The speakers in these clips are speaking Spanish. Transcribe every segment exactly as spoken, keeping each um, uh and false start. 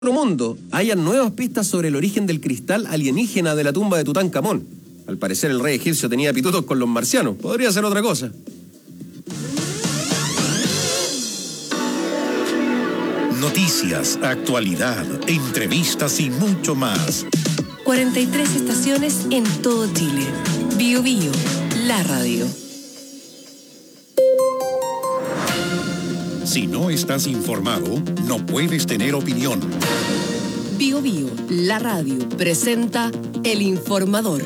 mundo hayan nuevas pistas sobre el origen del cristal alienígena de la tumba de Tutankamón. Al parecer el rey egipcio tenía pitutos con los marcianos. Podría ser otra cosa. Noticias, actualidad, entrevistas y mucho más. cuarenta y tres estaciones en todo Chile. Bio Bio, la radio. Si no estás informado, no puedes tener opinión. Bio Bio, la radio, presenta El Informador.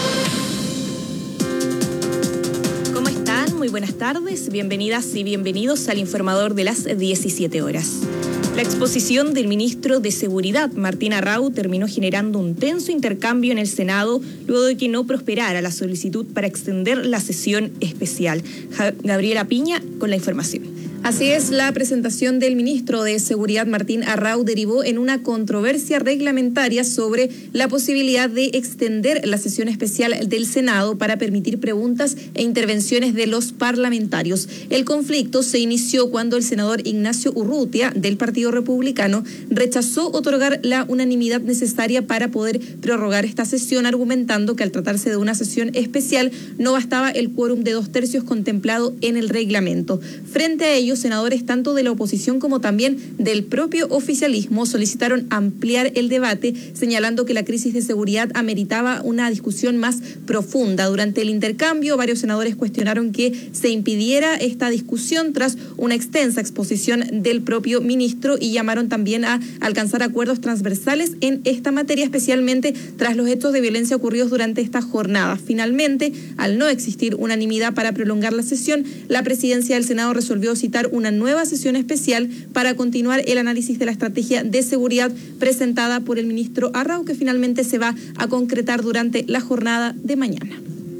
¿Cómo están? Muy buenas tardes. Bienvenidas y bienvenidos al Informador de las diecisiete horas. La exposición del ministro de Seguridad, Martín Arrau, terminó generando un tenso intercambio en el Senado luego de que no prosperara la solicitud para extender la sesión especial. Gabriela Piña con la información. Así es, la presentación del ministro de Seguridad, Martín Arrau, derivó en una controversia reglamentaria sobre la posibilidad de extender la sesión especial del Senado para permitir preguntas e intervenciones de los parlamentarios. El conflicto se inició cuando el senador Ignacio Urrutia, del Partido Republicano, rechazó otorgar la unanimidad necesaria para poder prorrogar esta sesión, argumentando que al tratarse de una sesión especial no bastaba el quórum de dos tercios contemplado en el reglamento. Frente a ello, senadores tanto de la oposición como también del propio oficialismo solicitaron ampliar el debate, señalando que la crisis de seguridad ameritaba una discusión más profunda. Durante el intercambio, varios senadores cuestionaron que se impidiera esta discusión tras una extensa exposición del propio ministro y llamaron también a alcanzar acuerdos transversales en esta materia, especialmente tras los hechos de violencia ocurridos durante esta jornada. Finalmente, al no existir unanimidad para prolongar la sesión, la presidencia del Senado resolvió citar una nueva sesión especial para continuar el análisis de la estrategia de seguridad presentada por el ministro Arrau, que finalmente se va a concretar durante la jornada de mañana.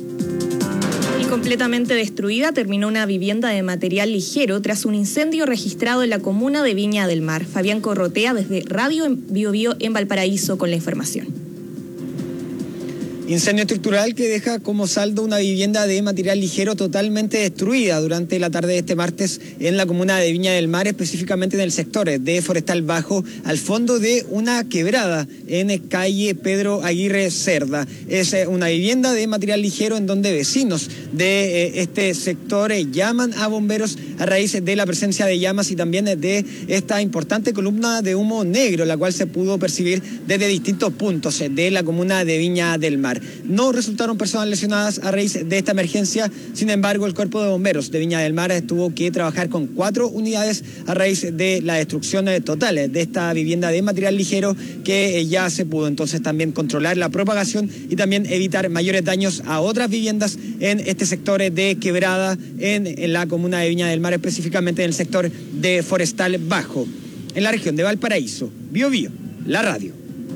Y completamente destruida terminó una vivienda de material ligero tras un incendio registrado en la comuna de Viña del Mar. Fabián Corrotea desde Radio Bio Bio en Valparaíso con la información. Incendio estructural que deja como saldo una vivienda de material ligero totalmente destruida durante la tarde de este martes en la comuna de Viña del Mar, específicamente en el sector de Forestal Bajo, al fondo de una quebrada en calle Pedro Aguirre Cerda. Es una vivienda de material ligero en donde vecinos de este sector llaman a bomberos a raíz de la presencia de llamas y también de esta importante columna de humo negro, la cual se pudo percibir desde distintos puntos de la comuna de Viña del Mar. No resultaron personas lesionadas a raíz de esta emergencia, sin embargo el Cuerpo de Bomberos de Viña del Mar tuvo que trabajar con cuatro unidades a raíz de la destrucción total de esta vivienda de material ligero, que ya se pudo entonces también controlar la propagación y también evitar mayores daños a otras viviendas en este sector de quebrada en, en la comuna de Viña del Mar, específicamente en el sector de Forestal Bajo, en la región de Valparaíso. Bio Bio, la radio.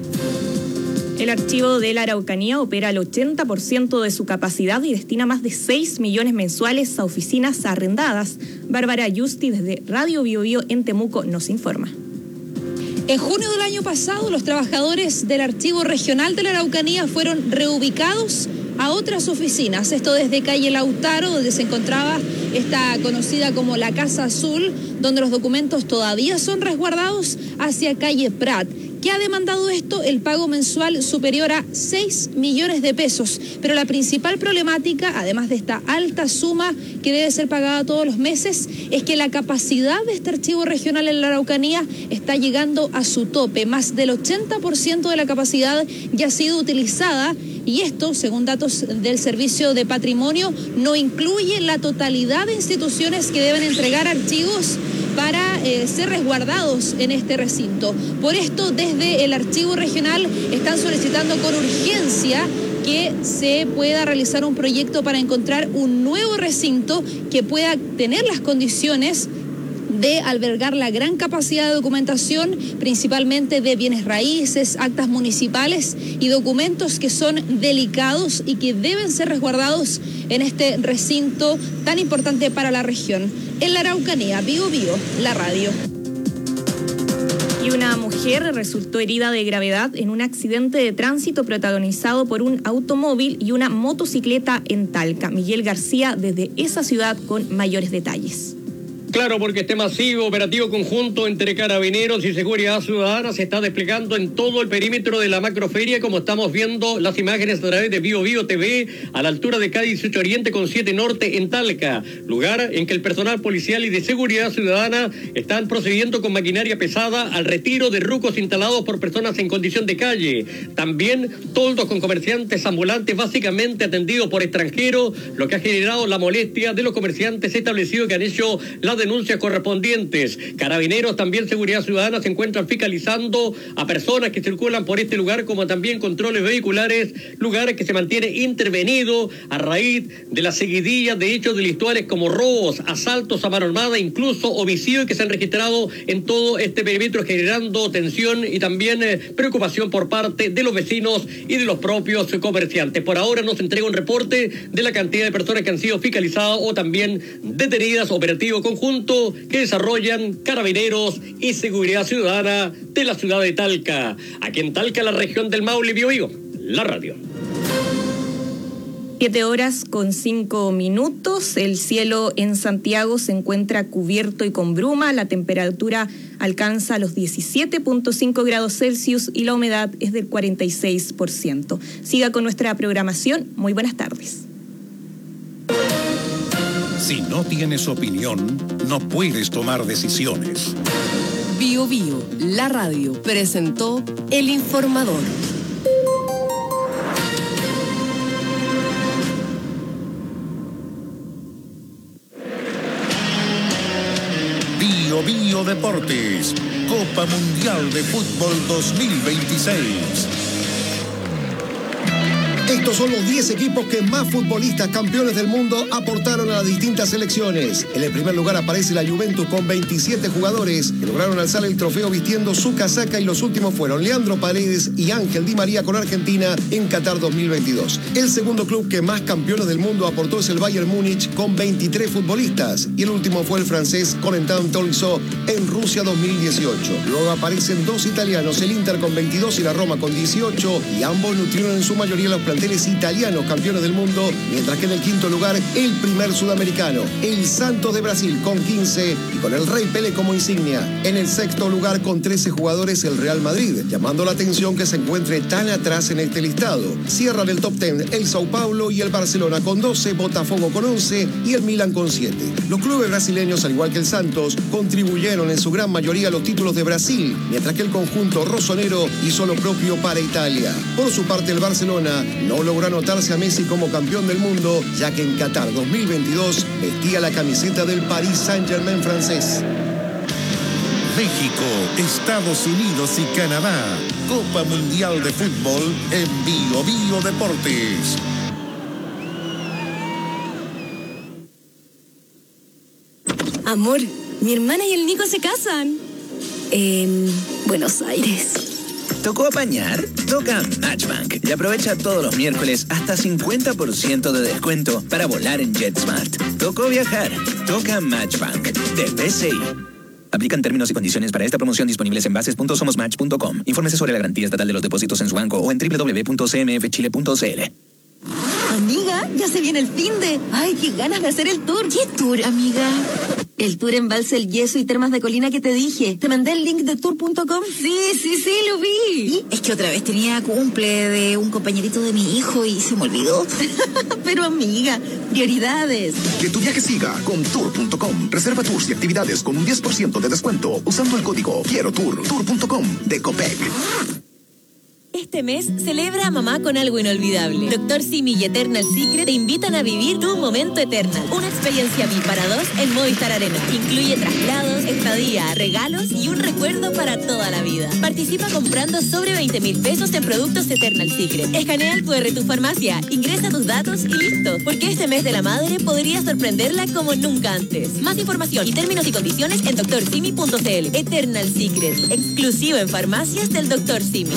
El archivo de la Araucanía opera al ochenta por ciento de su capacidad y destina más de seis millones mensuales a oficinas arrendadas. Bárbara Yusti desde Radio Bio Bio en Temuco nos informa. En junio del año pasado, los trabajadores del Archivo Regional de la Araucanía fueron reubicados a otras oficinas. Esto desde calle Lautaro, donde se encontraba esta conocida como la Casa Azul, donde los documentos todavía son resguardados, hacia calle Prat. ¿Qué ha demandado esto? El pago mensual superior a seis millones de pesos. Pero la principal problemática, además de esta alta suma que debe ser pagada todos los meses, es que la capacidad de este archivo regional en la Araucanía está llegando a su tope. Más del ochenta por ciento de la capacidad ya ha sido utilizada. Y esto, según datos del Servicio de Patrimonio, no incluye la totalidad de instituciones que deben entregar archivos para eh, ser resguardados en este recinto. Por esto, desde el Archivo Regional están solicitando con urgencia que se pueda realizar un proyecto para encontrar un nuevo recinto que pueda tener las condiciones de albergar la gran capacidad de documentación, principalmente de bienes raíces, actas municipales y documentos que son delicados y que deben ser resguardados en este recinto tan importante para la región. En la Araucanía, Bio Bio, la radio. Y una mujer resultó herida de gravedad en un accidente de tránsito protagonizado por un automóvil y una motocicleta en Talca. Miguel García desde esa ciudad con mayores detalles. Claro, porque este masivo operativo conjunto entre Carabineros y Seguridad Ciudadana se está desplegando en todo el perímetro de la macroferia, como estamos viendo las imágenes a través de Bio Bio T V, a la altura de K dieciocho Oriente con siete Norte en Talca, lugar en que el personal policial y de Seguridad Ciudadana están procediendo con maquinaria pesada al retiro de rucos instalados por personas en condición de calle. También toldos con comerciantes ambulantes básicamente atendidos por extranjeros, lo que ha generado la molestia de los comerciantes establecidos que han hecho la denuncias correspondientes. Carabineros, también Seguridad Ciudadana, se encuentran fiscalizando a personas que circulan por este lugar, como también controles vehiculares, lugar que se mantiene intervenido a raíz de la seguidilla de hechos delictuales como robos, asaltos a mano armada, incluso homicidios que se han registrado en todo este perímetro, generando tensión y también eh, preocupación por parte de los vecinos y de los propios comerciantes. Por ahora no se entrega un reporte de la cantidad de personas que han sido fiscalizadas o también detenidas, operativo conjunto que desarrollan Carabineros y Seguridad Ciudadana de la ciudad de Talca. Aquí en Talca, la región del Maule, Bio Bio, la radio. Siete horas con cinco minutos. El cielo en Santiago se encuentra cubierto y con bruma. La temperatura alcanza los diecisiete punto cinco grados Celsius y la humedad es del cuarenta y seis por ciento. Siga con nuestra programación. Muy buenas tardes. Si no tienes opinión, no puedes tomar decisiones. Bio Bio, la radio, presentó El Informador. Bio Bio Deportes, Copa Mundial de Fútbol dos mil veintiséis. Estos son los diez equipos que más futbolistas campeones del mundo aportaron a las distintas selecciones. En el primer lugar aparece la Juventus con veintisiete jugadores que lograron alzar el trofeo vistiendo su casaca, y los últimos fueron Leandro Paredes y Ángel Di María con Argentina en Qatar dos mil veintidós. El segundo club que más campeones del mundo aportó es el Bayern Múnich con veintitrés futbolistas, y el último fue el francés Corentin Tolisso en Rusia dos mil dieciocho. Luego aparecen dos italianos, el Inter con veintidós y la Roma con dieciocho, y ambos nutrieron en su mayoría los planteles italianos campeones del mundo, mientras que en el quinto lugar el primer sudamericano, el Santos de Brasil con quince y con el Rey Pelé como insignia. En el sexto lugar con trece jugadores el Real Madrid, llamando la atención que se encuentre tan atrás en este listado. Cierran el top diez el Sao Paulo y el Barcelona con doce, Botafogo con once y el Milan con siete. Los clubes brasileños, al igual que el Santos, contribuyeron en su gran mayoría a los títulos de Brasil, mientras que el conjunto rosonero hizo lo propio para Italia. Por su parte, el Barcelona no logró anotarse a Messi como campeón del mundo, ya que en Qatar dos mil veintidós vestía la camiseta del Paris Saint-Germain francés. México, Estados Unidos y Canadá. Copa Mundial de Fútbol en Bio Bio Deportes. Amor, mi hermana y el Nico se casan. En Buenos Aires. ¿Tocó apañar? Toca Matchbank y aprovecha todos los miércoles hasta cincuenta por ciento de descuento para volar en JetSmart. ¿Tocó viajar? Toca Matchbank de B C I. Aplican términos y condiciones para esta promoción disponibles en bases punto somos match punto com. Infórmese sobre la garantía estatal de los depósitos en su banco o en doble u doble u doble u punto c m f chile punto c l. Amiga, ya se viene el finde. Ay, qué ganas de hacer el tour. ¿Qué tour, amiga? El tour en Balsa El Yeso y Termas de Colina que te dije. ¿Te mandé el link de tour punto com? Sí, sí, sí, lo vi. ¿Y? Es que otra vez tenía cumple de un compañerito de mi hijo y se me olvidó. Pero amiga, prioridades. Que tu viaje siga con tour punto com. Reserva tours y actividades con un diez por ciento de descuento usando el código Quiero Tour. tour punto com de Copec. Este mes celebra a mamá con algo inolvidable. Doctor Simi y Eternal Secret te invitan a vivir tu momento Eternal. Una experiencia V I P para dos en Movistar Arena. Incluye traslados, estadía, regalos y un recuerdo para toda la vida. Participa comprando sobre veinte mil pesos en productos Eternal Secret. Escanea el cu erre de tu farmacia, ingresa tus datos y listo. Porque este mes de la madre podría sorprenderla como nunca antes. Más información y términos y condiciones en doctor simi punto c l. Eternal Secret, exclusivo en farmacias del doctor Simi.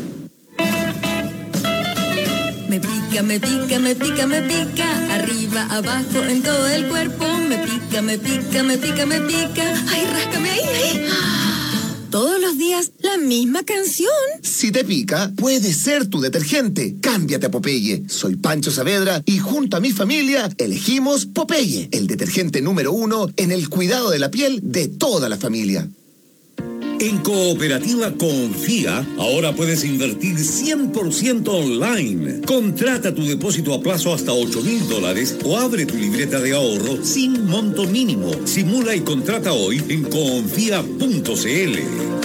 Me pica, me pica, me pica, me pica. Arriba, abajo, en todo el cuerpo. Me pica, me pica, me pica, me pica. Ay, ráscame ahí, ahí. Todos los días días la misma canción. Si te pica, puede ser tu detergente. Cámbiate a Popeye. Soy Pancho Saavedra y junto a mi familia elegimos Popeye, el detergente número uno en el cuidado de la piel de toda la familia. En Cooperativa Confía, ahora puedes invertir cien por ciento online. Contrata tu depósito a plazo hasta ocho mil dólares o abre tu libreta de ahorro sin monto mínimo. Simula y contrata hoy en confía punto cl.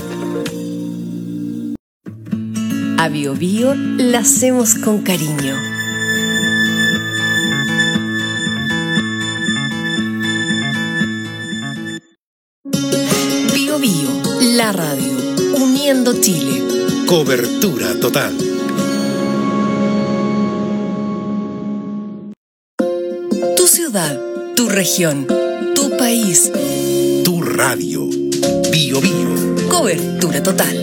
A Bio Bio la hacemos con cariño. Bio Bio, la radio, uniendo Chile. Cobertura total. Tu ciudad, tu región, tu país. Tu radio. Bio Bio. Cobertura total.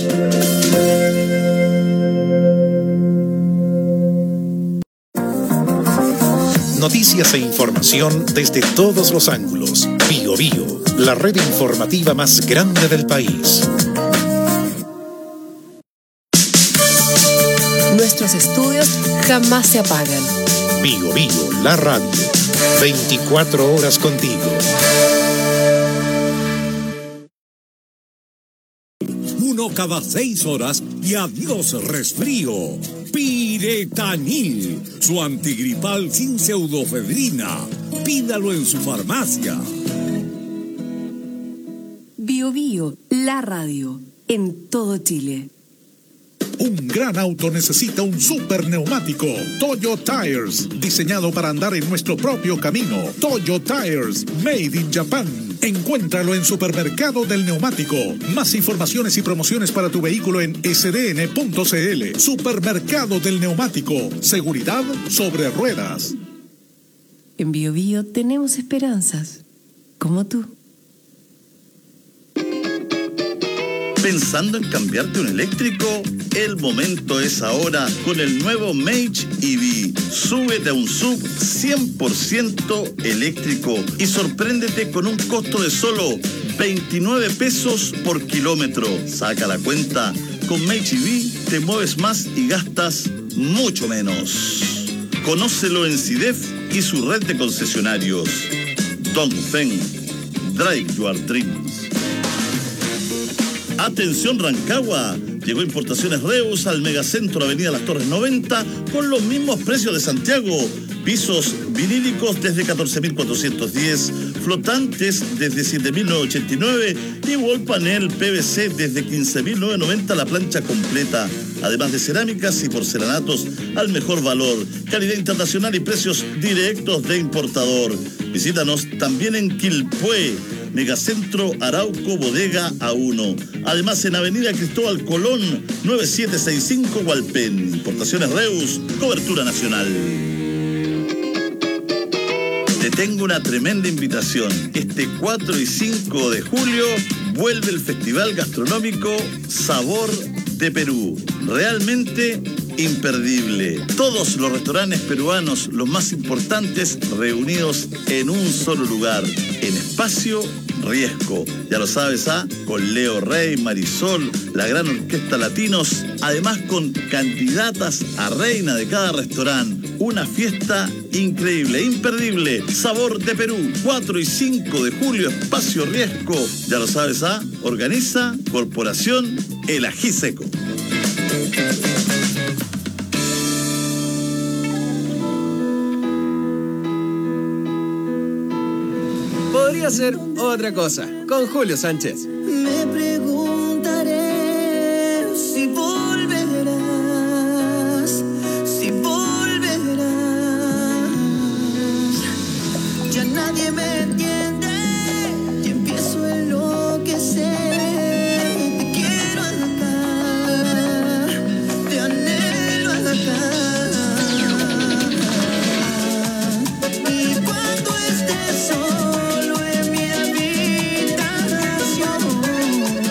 Noticias e información desde todos los ángulos. Bio Bio, la red informativa más grande del país. Nuestros estudios jamás se apagan. Bio Bio, la radio. veinticuatro horas contigo. Uno cada seis horas y adiós resfrío. Piretanil, su antigripal sin pseudofedrina. Pídalo en su farmacia. Bio Bio, la radio, en todo Chile. Un gran auto necesita un super neumático. Toyo Tires, diseñado para andar en nuestro propio camino. Toyo Tires, made in Japan. Encuéntralo en Supermercado del Neumático. Más informaciones y promociones para tu vehículo en s d n punto c l. Supermercado del Neumático. Seguridad sobre ruedas. En Bio Bio tenemos esperanzas, como tú. ¿Pensando en cambiarte un eléctrico? El momento es ahora con el nuevo Mage E V. Súbete a un S U V cien por ciento eléctrico y sorpréndete con un costo de solo veintinueve pesos por kilómetro. Saca la cuenta. Con Mage E V te mueves más y gastas mucho menos. Conócelo en CIDEF y su red de concesionarios. Dongfeng. Drive your dreams. Atención Rancagua, llegó Importaciones Reus al Megacentro Avenida Las Torres noventa con los mismos precios de Santiago. Pisos vinílicos desde catorce mil cuatrocientos diez, flotantes desde siete mil novecientos ochenta y nueve y wall panel P V C desde quince mil novecientos noventa la plancha completa. Además de cerámicas y porcelanatos al mejor valor, calidad internacional y precios directos de importador. Visítanos también en Quilpué, Megacentro Arauco Bodega A uno. Además en Avenida Cristóbal Colón, nueve siete seis cinco Hualpén. Importaciones Reus, cobertura nacional. Te tengo una tremenda invitación. Este cuatro y cinco de julio vuelve el Festival Gastronómico Sabor de Perú. Realmente imperdible. Todos los restaurantes peruanos, los más importantes, reunidos en un solo lugar, en Espacio Riesco. Ya lo sabes, ¿ah? Con Leo Rey, Marisol, la gran orquesta Latinos, además con candidatas a reina de cada restaurante. Una fiesta increíble, imperdible. Sabor de Perú, cuatro y cinco de julio, Espacio Riesco. Ya lo sabes, ¿ah? Organiza Corporación El Ají Seco. Podría ser otra cosa, con Julio Sánchez. Me preguntaré si volverás, si volverás. Ya nadie me entiende y empiezo a enloquecer. Te quiero acá, te anhelo acá. Y cuando estés solo en mi habitación,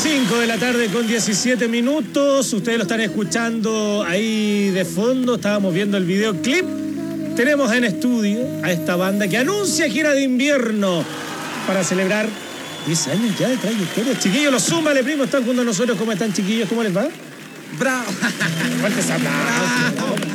cinco de la tarde con diecisiete minutos. Ustedes lo están escuchando ahí de fondo. Estábamos viendo el videoclip. Tenemos en estudio a esta banda que anuncia gira de invierno para celebrar diez años ya de trayectoria. Chiquillos, los Súmale Primo están junto a nosotros. ¿Cómo están, chiquillos? ¿Cómo les va? ¡Bravo! Fuertes aplausos.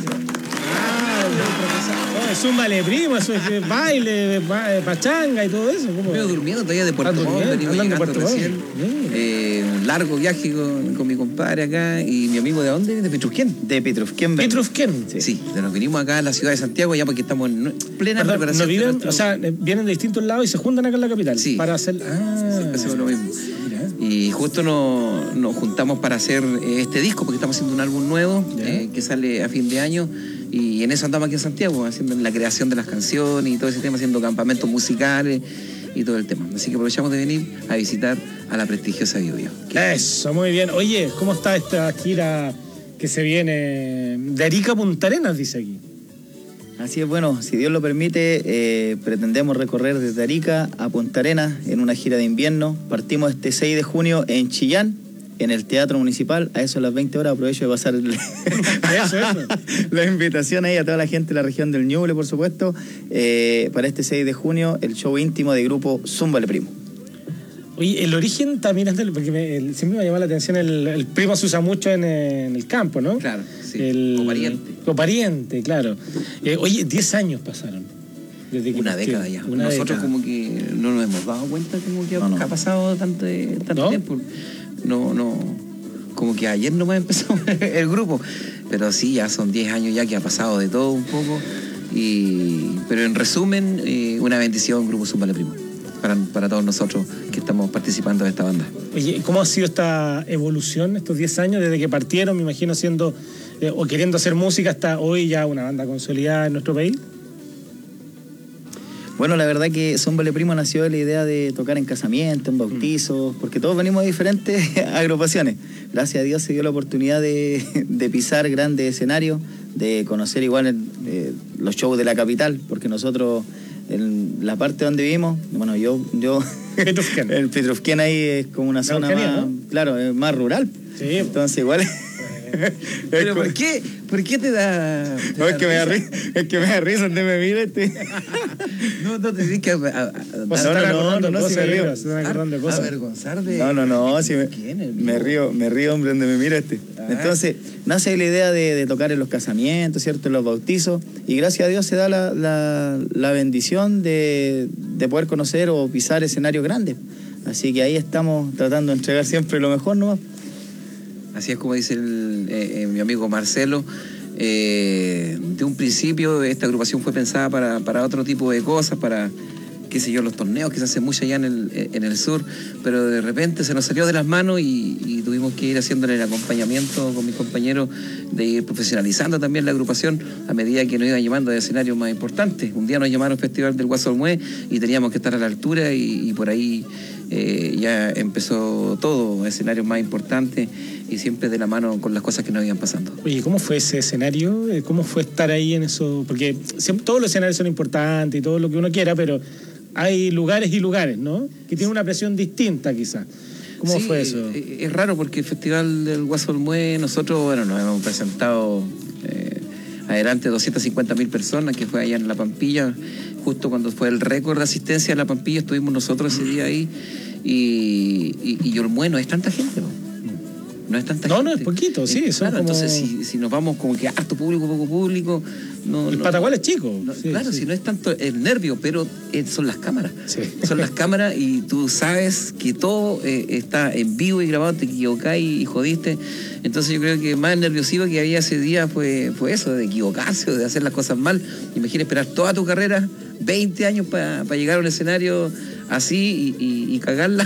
Súmale Primo, eso es baile, pachanga y todo eso. ¿Cómo? Veo durmiendo todavía de Puerto Montt, venimos llegando recién. Eh, un largo viaje con, con mi compadre acá y mi amigo de dónde, de Petrufquén. De Petrufquén. Petrufquén. Sí, sí, nos vinimos acá a la ciudad de Santiago ya porque estamos en plena Perdón, preparación. ¿no viven, nuestro... o sea, vienen de distintos lados y se juntan acá en la capital? Sí. Para hacer... Ah, sí, hacemos lo mismo. Mira. Y justo nos, nos juntamos para hacer este disco porque estamos haciendo un álbum nuevo eh, que sale a fin de año. Y en eso andamos aquí en Santiago, haciendo la creación de las canciones y todo ese tema, haciendo campamentos musicales y todo el tema. Así que aprovechamos de venir a visitar a la prestigiosa Bio Bio. Eso, muy bien. Oye, ¿cómo está esta gira que se viene de Arica a Punta Arenas, dice aquí? Así es, bueno, si Dios lo permite, eh, pretendemos recorrer desde Arica a Punta Arenas en una gira de invierno. Partimos este seis de junio en Chillán, en el Teatro Municipal, a eso a las veinte horas. Aprovecho de pasar el... eso, eso. la invitación ahí a toda la gente de la región del Ñuble, por supuesto, eh, para este seis de junio, el show íntimo de grupo Súmale Primo. Oye, el origen también es del... Porque me, el, siempre me llama la atención, el, el primo se usa mucho en, en el campo, ¿no? Claro, sí, el, copariente. Copariente, claro. Eh, oye, diez años pasaron. Desde que una década ya. Una Nosotros década. Como que no nos hemos dado cuenta como que no, no. ha pasado tanto, tanto ¿No? tiempo. No, no, como que ayer nomás empezó el grupo, pero sí, ya son diez años ya que ha pasado de todo un poco, y, pero en resumen, eh, una bendición, Grupo Súmale Primo, para, para todos nosotros que estamos participando de esta banda. Oye, ¿cómo ha sido esta evolución estos diez años desde que partieron, me imagino, siendo eh, o queriendo hacer música hasta hoy ya una banda consolidada en nuestro país? Bueno, la verdad que Súmale Primo nació de la idea de tocar en casamientos, en bautizos, porque todos venimos de diferentes agrupaciones. Gracias a Dios se dio la oportunidad de, de pisar grandes escenarios, de conocer igual el, eh, los shows de la capital, porque nosotros, en la parte donde vivimos, bueno, yo... yo Petrufquén. El Petrufquén ahí es como una zona más, ¿no? Claro, es más rural. Sí. Entonces igual... Pero ¿por qué? ¿Por qué te da...? Te no, da es, que me da risa, es que me da risa donde me mira este... no, no te tienes que... A, a, a, pues no, no, no, no, no, si me río. A, avergonzar de... No, no, no, si me, me río, me río, hombre, donde me mira este. Ah. Entonces, nace la idea de, de tocar en los casamientos, ¿cierto? En los bautizos, y gracias a Dios se da la, la, la bendición de, de poder conocer o pisar escenarios grandes. Así que ahí estamos tratando de entregar siempre lo mejor, ¿no? Así es como dice el, eh, eh, mi amigo Marcelo. Eh, de un principio esta agrupación fue pensada para, para otro tipo de cosas, para, qué sé yo, los torneos que se hacen mucho allá en el, en el sur, pero de repente se nos salió de las manos y, y tuvimos que ir haciéndole el acompañamiento con mis compañeros, de ir profesionalizando también la agrupación a medida que nos iban llamando de escenarios más importantes. Un día nos llamaron Festival del Guaso Olmué y teníamos que estar a la altura, y, y por ahí eh, ya empezó todo, escenarios más importantes, y siempre de la mano con las cosas que nos iban pasando. Oye, ¿cómo fue ese escenario? ¿Cómo fue estar ahí en eso? Porque siempre, todos los escenarios son importantes y todo lo que uno quiera, pero hay lugares y lugares, ¿no? Que tienen una presión distinta quizás. ¿Cómo sí, fue eso? Es raro porque el Festival del Guaso Olmué, nosotros, bueno, nos hemos presentado eh, adelante doscientas cincuenta mil personas, que fue allá en La Pampilla, justo cuando fue el récord de asistencia en La Pampilla, estuvimos nosotros ese día ahí, y, y, y Olmué no es tanta gente, ¿no? No es tanta no, gente. No, es poquito, sí. Eh, son claro, como... entonces si, si nos vamos como que harto público, poco público... No, el no, Patagual es chico. No, sí, claro, sí. si no es tanto el nervio, pero eh, son las cámaras. Sí. Son las cámaras y tú sabes que todo eh, está en vivo y grabado, te equivocás y, y jodiste. Entonces yo creo que más nerviosivo que había ese día fue, fue eso, de equivocarse o de hacer las cosas mal. Imagina esperar toda tu carrera, veinte años para pa llegar a un escenario así y, y, y cagarla.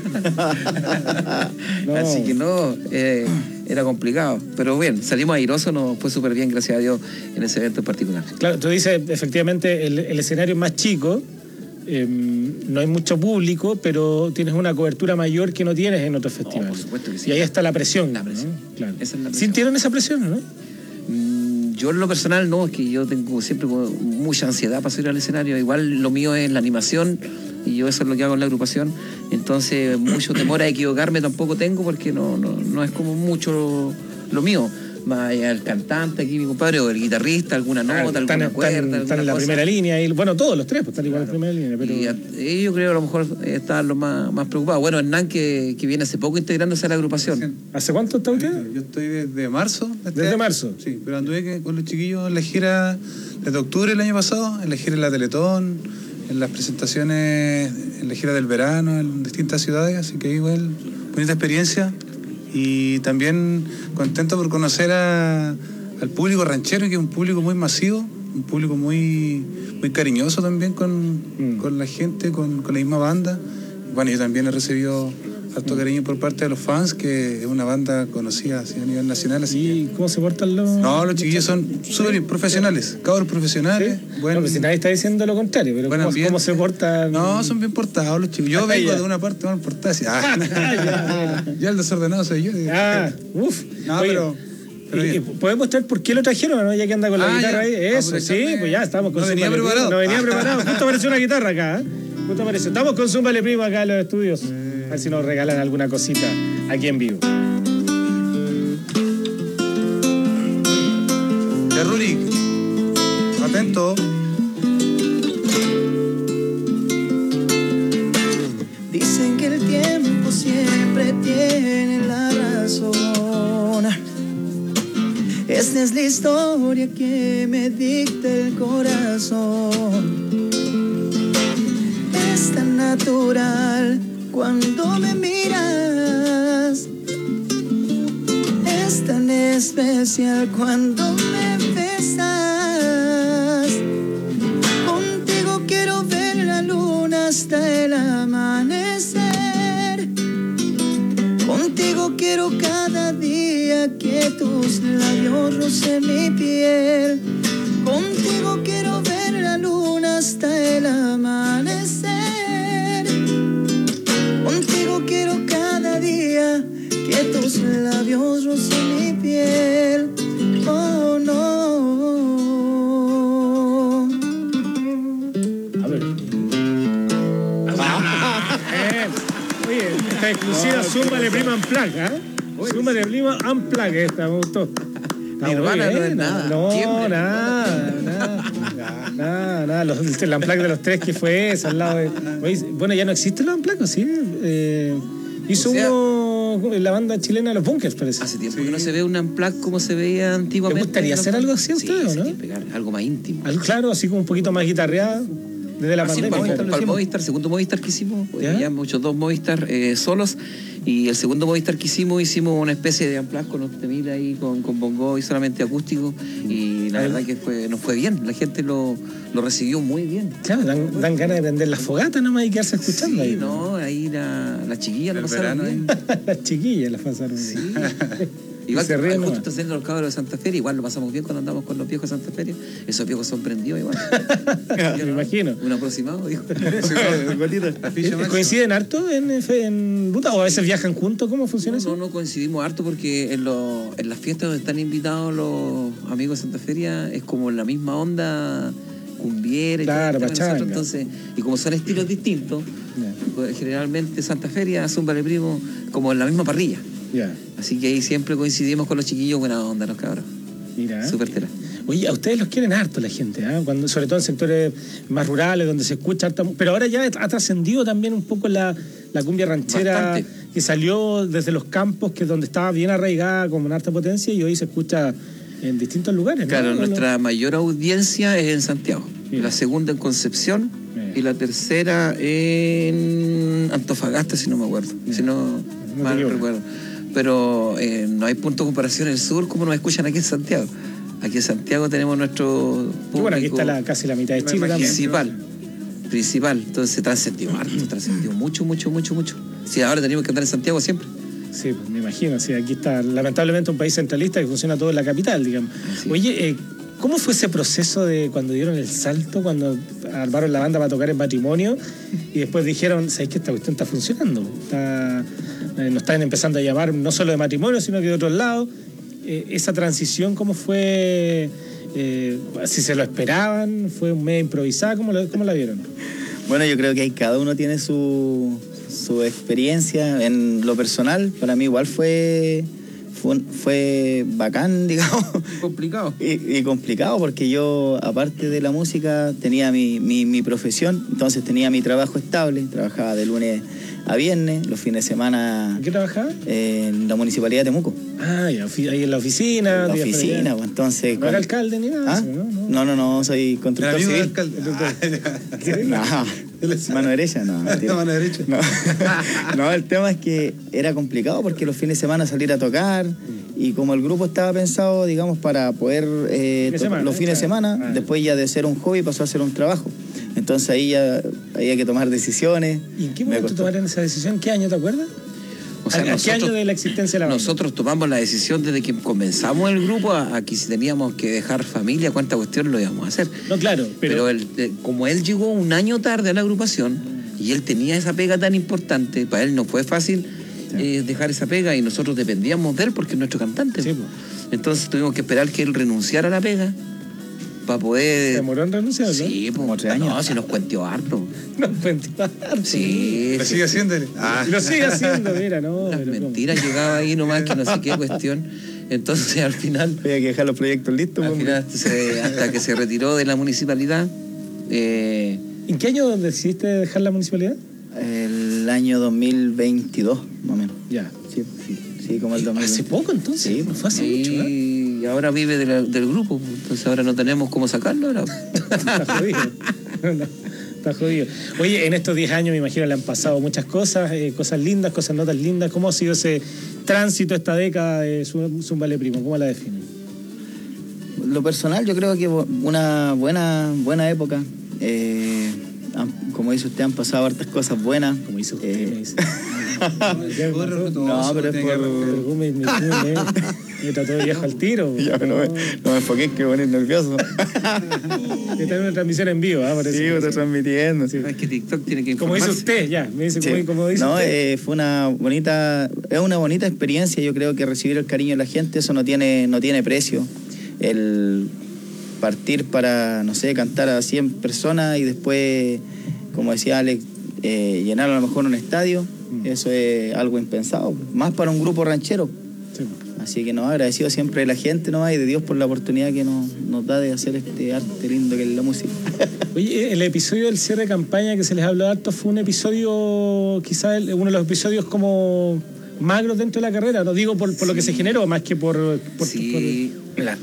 No. Así que no, eh, era complicado. Pero bien, salimos airosos, nos fue súper bien, gracias a Dios, en ese evento en particular. Claro, tú dices, efectivamente, el, el escenario es más chico, eh, no hay mucho público, pero tienes una cobertura mayor que no tienes en otros festivales. Oh, por supuesto que sí. Y ahí está la presión. La presión. ¿no? Claro. Esa es la presión. ¿Sintieron esa presión o no? Mm, Yo en lo personal no, es que yo tengo siempre como mucha ansiedad para subir al escenario. Igual lo mío es la animación y yo eso es lo que hago en la agrupación. Entonces mucho temor a equivocarme tampoco tengo porque no, no, no es como mucho lo, lo mío. Más allá el cantante aquí, mi compadre, o el guitarrista, alguna nota, ah, están, alguna cuerda, están, alguna están en la cosa. primera línea, y bueno, todos los tres pues, están igual claro. en primera línea. Pero... Y, y yo creo a lo mejor están los más, más preocupados. Bueno, Hernán, que, que viene hace poco integrándose a la agrupación. ¿Hace cuánto está usted? Yo estoy desde marzo. ¿Desde año. marzo? Sí, pero anduve con los chiquillos en la gira desde octubre del año pasado, en la gira en la Teletón, en las presentaciones, en la gira del verano, en distintas ciudades, así que igual, bonita experiencia. Y también contento por conocer a... al público ranchero, que es un público muy masivo, un público muy, muy cariñoso también con, mm. con la gente, con, con la misma banda. Bueno, yo también he recibido harto mm. cariño por parte de los fans, que es una banda conocida así, a nivel nacional. Así ¿Y cómo se portan los...? No, los chiquillos son súper profesionales, cabros profesionales. ¿Sí? Bueno, no, si nadie está diciendo lo contrario, pero ¿cómo, ¿cómo se portan? No, son bien portados los chicos. Yo ah, vengo ya. de una parte mal portada. Ah, ya, ya el desordenado soy yo. Ah, uff. No, Oye, pero... Y, ¿podemos mostrar por qué lo trajeron, no? Ya que anda con la ah, guitarra ya. ahí. Eso, sí, pues ya estamos con No venía preparado. No venía preparado. Justo apareció una guitarra acá, ¿eh? Justo apareció. Estamos con Zúmbale Primo acá en los estudios. A ver si nos regalan alguna cosita aquí en vivo. Ya, Rulik. Atento. Dicen que el tiempo siempre tiene la razón. Esta es la historia que me dicta el corazón. Es tan natural cuando me miras. Es tan especial cuando me besas. Contigo quiero ver la luna hasta el amanecer. Contigo quiero cada día que tus labios rocen mi piel. Contigo quiero ver la luna hasta el amanecer. Contigo quiero cada día que tus labios rocen mi piel. Oh, no. A ver. Oye, esta exclusiva Zúmbale Primo Unplugged, ¿eh? Zúmbale Primo Unplugged, esta me gustó. Mi hermana no es nada. No, nada, nada, nada, nada. Los, el Unplugged de los tres, que fue ese al lado de... Oye, bueno, ya no existe el Unplugged, ¿sí? Eh, hizo o sea, uno en la banda chilena Los Bunkers, parece. Hace tiempo sí. que no se ve un Unplugged como se veía antiguamente. ¿Te gustaría hacer algo así a ustedes, sí, no? Sí, pegar algo más íntimo. Algo, claro, así como un poquito más guitarreado. Desde la ah, pandemia. Sí, para, para el Movistar, segundo Movistar que hicimos, ¿ya? Ya hemos hecho dos Movistar eh, solos, y el segundo Movistar que hicimos, hicimos una especie de unplugged con los temil ahí, con, con bongo y solamente acústico, y la verdad que fue, nos fue bien, la gente lo, lo recibió muy bien. Claro, dan, dan ganas de prender las fogatas nomás y quedarse escuchando sí, ahí. no, ahí la, las chiquillas la pasaron bien. Las chiquillas las pasaron bien. Sí. Igual que ríen, justo está haciendo los cabros de Santa Fe, igual lo pasamos bien cuando andamos con los viejos de Santa Fe. Esos viejos son prendidos igual. Me no, imagino. Un aproximado, dijo. ¿Coinciden harto en, en ruta o a veces viajan juntos? ¿Cómo funciona no, eso? No, no coincidimos harto porque en, lo, en las fiestas donde están invitados los amigos de Santa Feria es como la misma onda cumbiera y claro, todo nosotros, entonces, y como son estilos distintos, yeah. pues, generalmente Santa Feria, Zúmbale Primo, como en la misma parrilla. Yeah. Así que ahí siempre coincidimos con los chiquillos, buena onda los cabros. Mira. Súper tela. Oye, a ustedes los quieren harto la gente, ¿eh? Cuando, sobre todo en sectores más rurales donde se escucha harta, pero ahora ya ha trascendido también un poco la, la cumbia ranchera. Bastante. Que salió desde los campos, que donde estaba bien arraigada como en harta potencia, y hoy se escucha en distintos lugares. Claro, ¿no? nuestra mayor audiencia es en Santiago, sí. La segunda en Concepción, sí. Y la tercera en Antofagasta, si no me acuerdo, sí. si no, no mal recuerdo. Pero eh, no hay punto de comparación en el sur como nos escuchan aquí en Santiago. Aquí en Santiago tenemos nuestro público. Bueno, aquí está la, casi la mitad de Chile. Principal, principal. Entonces trascendió harto, trascendió mucho, mucho, mucho, mucho. Sí, ahora tenemos que andar en Santiago siempre. Sí, pues me imagino. Sí, aquí está lamentablemente un país centralista que funciona todo en la capital, digamos. Sí. Oye, eh, ¿cómo fue ese proceso de cuando dieron el salto, cuando armaron la banda para tocar en matrimonio y después dijeron, ¿sabes que esta cuestión está funcionando? Está... Eh, nos están empezando a llamar no solo de matrimonio, sino que de otros lados. eh, esa transición, ¿cómo fue? Eh, si se lo esperaban, fue un medio improvisada, ¿cómo, lo, cómo la vieron? Bueno, yo creo que ahí cada uno tiene su, su experiencia. En lo personal, para mí igual fue, fue, fue bacán, digamos. Complicado. Y, y complicado porque yo, aparte de la música, tenía mi, mi, mi profesión, entonces tenía mi trabajo estable, trabajaba de lunes a viernes, los fines de semana... ¿En qué trabajaba? En la Municipalidad de Temuco. Ah, ya, ahí en la oficina. En la oficina, pues entonces... ¿No con... era alcalde ni nada? ¿Ah? Eso, ¿no? No. no, no, no, soy constructor civil. Alcalde. Ah, no, mano derecha, no. Mano derecha. No. No, el tema es que era complicado porque los fines de semana salir a tocar y como el grupo estaba pensado, digamos, para poder eh, de semana, los fines de semana, ah. después ya de ser un hobby pasó a ser un trabajo. Entonces ahí ya había que tomar decisiones. ¿Y en qué momento tomaron esa decisión? ¿Qué año te acuerdas? O sea, ¿A nosotros, qué año de la existencia de la banda? Nosotros tomamos la decisión desde que comenzamos el grupo a, a que si teníamos que dejar familia, cuánta cuestión lo íbamos a hacer. No, claro, pero... Pero él, eh, como él llegó un año tarde a la agrupación y él tenía esa pega tan importante, para él no fue fácil eh, dejar esa pega y nosotros dependíamos de él porque es nuestro cantante. Sí, pues. Entonces tuvimos que esperar que él renunciara a la pega para poder... ¿Se demoró en renunciar? Sí, pues, como tres años. No, si nos cuenteó harto. Nos cuenteó harto. Sí. Lo sigue haciendo. Ah. Lo sigue haciendo, mira, no. Las mentiras, ¿cómo? Llegaba ahí nomás que no sé qué cuestión. Entonces al final... Había que dejar los proyectos listos. Al final, se, hasta que se retiró de la municipalidad. Eh, ¿En qué año decidiste dejar la municipalidad? El año dos mil veintidós, más o menos. Ya. Sí, sí, sí como el dos mil veinte. ¿Hace poco entonces? Sí, no fue hace y, mucho, ¿eh? Y ahora vive de la, del grupo, entonces ahora no tenemos cómo sacarlo. Ahora. Está jodido. Está jodido. Oye, en estos diez años me imagino le han pasado muchas cosas, eh, cosas lindas, cosas no tan lindas. ¿Cómo ha sido ese tránsito esta década de Zúmbale Primo? ¿Cómo la definen? Lo personal, yo creo que una buena, buena época. Eh, como dice usted, han pasado hartas cosas buenas. Como dice usted, eh, me dice. No, pero es por... Me, me, me, me trató de viejo al tiro. Ya, no, me, no me enfoqué, que voy a poner nervioso. Está en una transmisión en vivo, ¿ah? ¿eh? Sí, está transmitiendo. Sí. Es que TikTok tiene que informarse. Como dice usted, ya, me dice, sí. como, como dice no, usted. Eh, fue una bonita, es una bonita experiencia. Yo creo que recibir el cariño de la gente, eso no tiene, no tiene precio. El partir para, no sé, cantar a cien personas y después, como decía Alex, eh, llenar a lo mejor un estadio, mm. eso es algo impensado, más para un grupo ranchero. Sí. Así que nos agradecido siempre de la gente nomás y de Dios por la oportunidad que nos, nos da de hacer este arte lindo que es la música. Oye, el episodio del cierre de campaña que se les habló harto fue un episodio, quizás uno de los episodios como magros dentro de la carrera, no digo por, por sí. lo que se generó, más que por... por sí, por... La...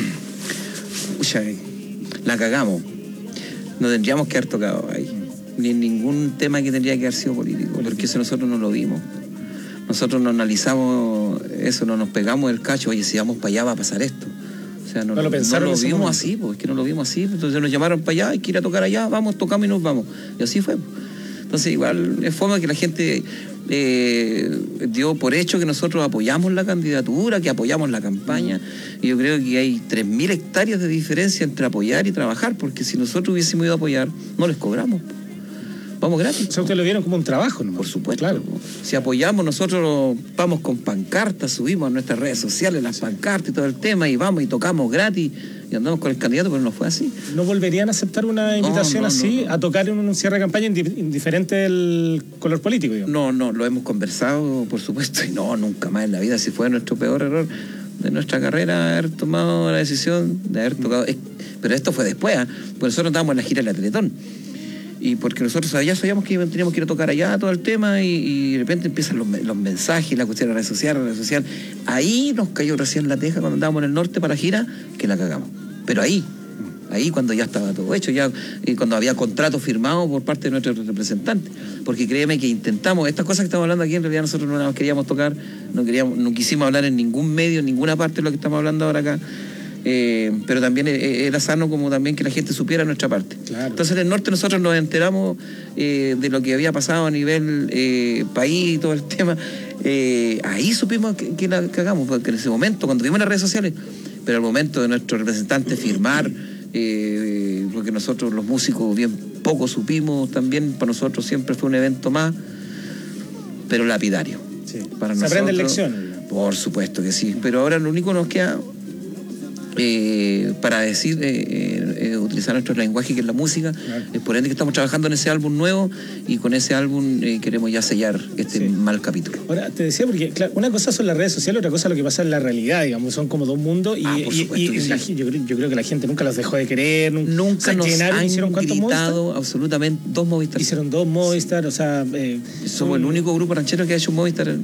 Ucha, la cagamos. No tendríamos que haber tocado ahí. Ni en ningún tema que tendría que haber sido político, porque eso nosotros no lo vimos. Nosotros no analizamos eso, no nos pegamos el cacho, oye, si vamos para allá va a pasar esto. O sea, no, no lo, pensaron no lo vimos momento. así, pues, es que no lo vimos así. Entonces nos llamaron para allá, hay que ir a tocar allá, vamos, tocamos y nos vamos. Y así fue. Entonces igual es forma que la gente eh, dio por hecho que nosotros apoyamos la candidatura, que apoyamos la campaña. Y yo creo que hay tres mil hectáreas de diferencia entre apoyar y trabajar, porque si nosotros hubiésemos ido a apoyar, no les cobramos. Vamos gratis. O sea, ustedes lo vieron como un trabajo, ¿no? Por supuesto. Claro. Si apoyamos, nosotros vamos con pancartas, subimos a nuestras redes sociales las pancartas y todo el tema, y vamos y tocamos gratis y andamos con el candidato, pero no fue así. ¿No volverían a aceptar una invitación no, no, así, no, no. a tocar en un cierre de campaña indiferente del color político? Digamos? No, no, lo hemos conversado, por supuesto, y no, nunca más en la vida, si fue nuestro peor error de nuestra carrera haber tomado la decisión de haber tocado. Mm. Pero esto fue después, ¿eh? Porque nosotros estábamos en la gira de la Teletón. Y porque nosotros ya sabíamos que teníamos que ir a tocar allá todo el tema y, y de repente empiezan los, los mensajes, la cuestión de la red social, la red social. Ahí nos cayó recién la teja cuando andábamos en el norte para gira, que la cagamos. Pero ahí, ahí cuando ya estaba todo hecho, ya y cuando había contrato firmado por parte de nuestros representantes. Porque créeme que intentamos, estas cosas que estamos hablando aquí en realidad nosotros no las queríamos tocar, no queríamos, no quisimos hablar en ningún medio, en ninguna parte de lo que estamos hablando ahora acá. Eh, pero también era sano como también que la gente supiera nuestra parte. Claro. Entonces en el norte nosotros nos enteramos eh, de lo que había pasado a nivel eh, país y todo el tema. Eh, ahí supimos que, que la cagamos, porque en ese momento, cuando vimos las redes sociales, pero al momento de nuestro representante firmar, eh, porque nosotros los músicos bien poco supimos también, para nosotros siempre fue un evento más, pero lapidario. Sí. Para Se nosotros, aprenden lecciones. Por supuesto que sí, pero ahora lo único que nos queda eh, para decir, eh, eh, utilizar nuestro lenguaje que es la música, claro. Es por ende que estamos trabajando en ese álbum nuevo y con ese álbum eh, queremos ya sellar este sí. mal capítulo. Ahora, te decía, porque claro, una cosa son las redes sociales, otra cosa es lo que pasa en la realidad, digamos, son como dos mundos y, ah, y, y sí. la, yo, creo, yo creo que la gente nunca los dejó de querer, nunca o sea, nos llenaron, han hicieron gritado Movistar? Absolutamente dos Movistar. Hicieron dos Movistar, o sea... Eh, somos un, el único grupo ranchero que ha hecho un Movistar.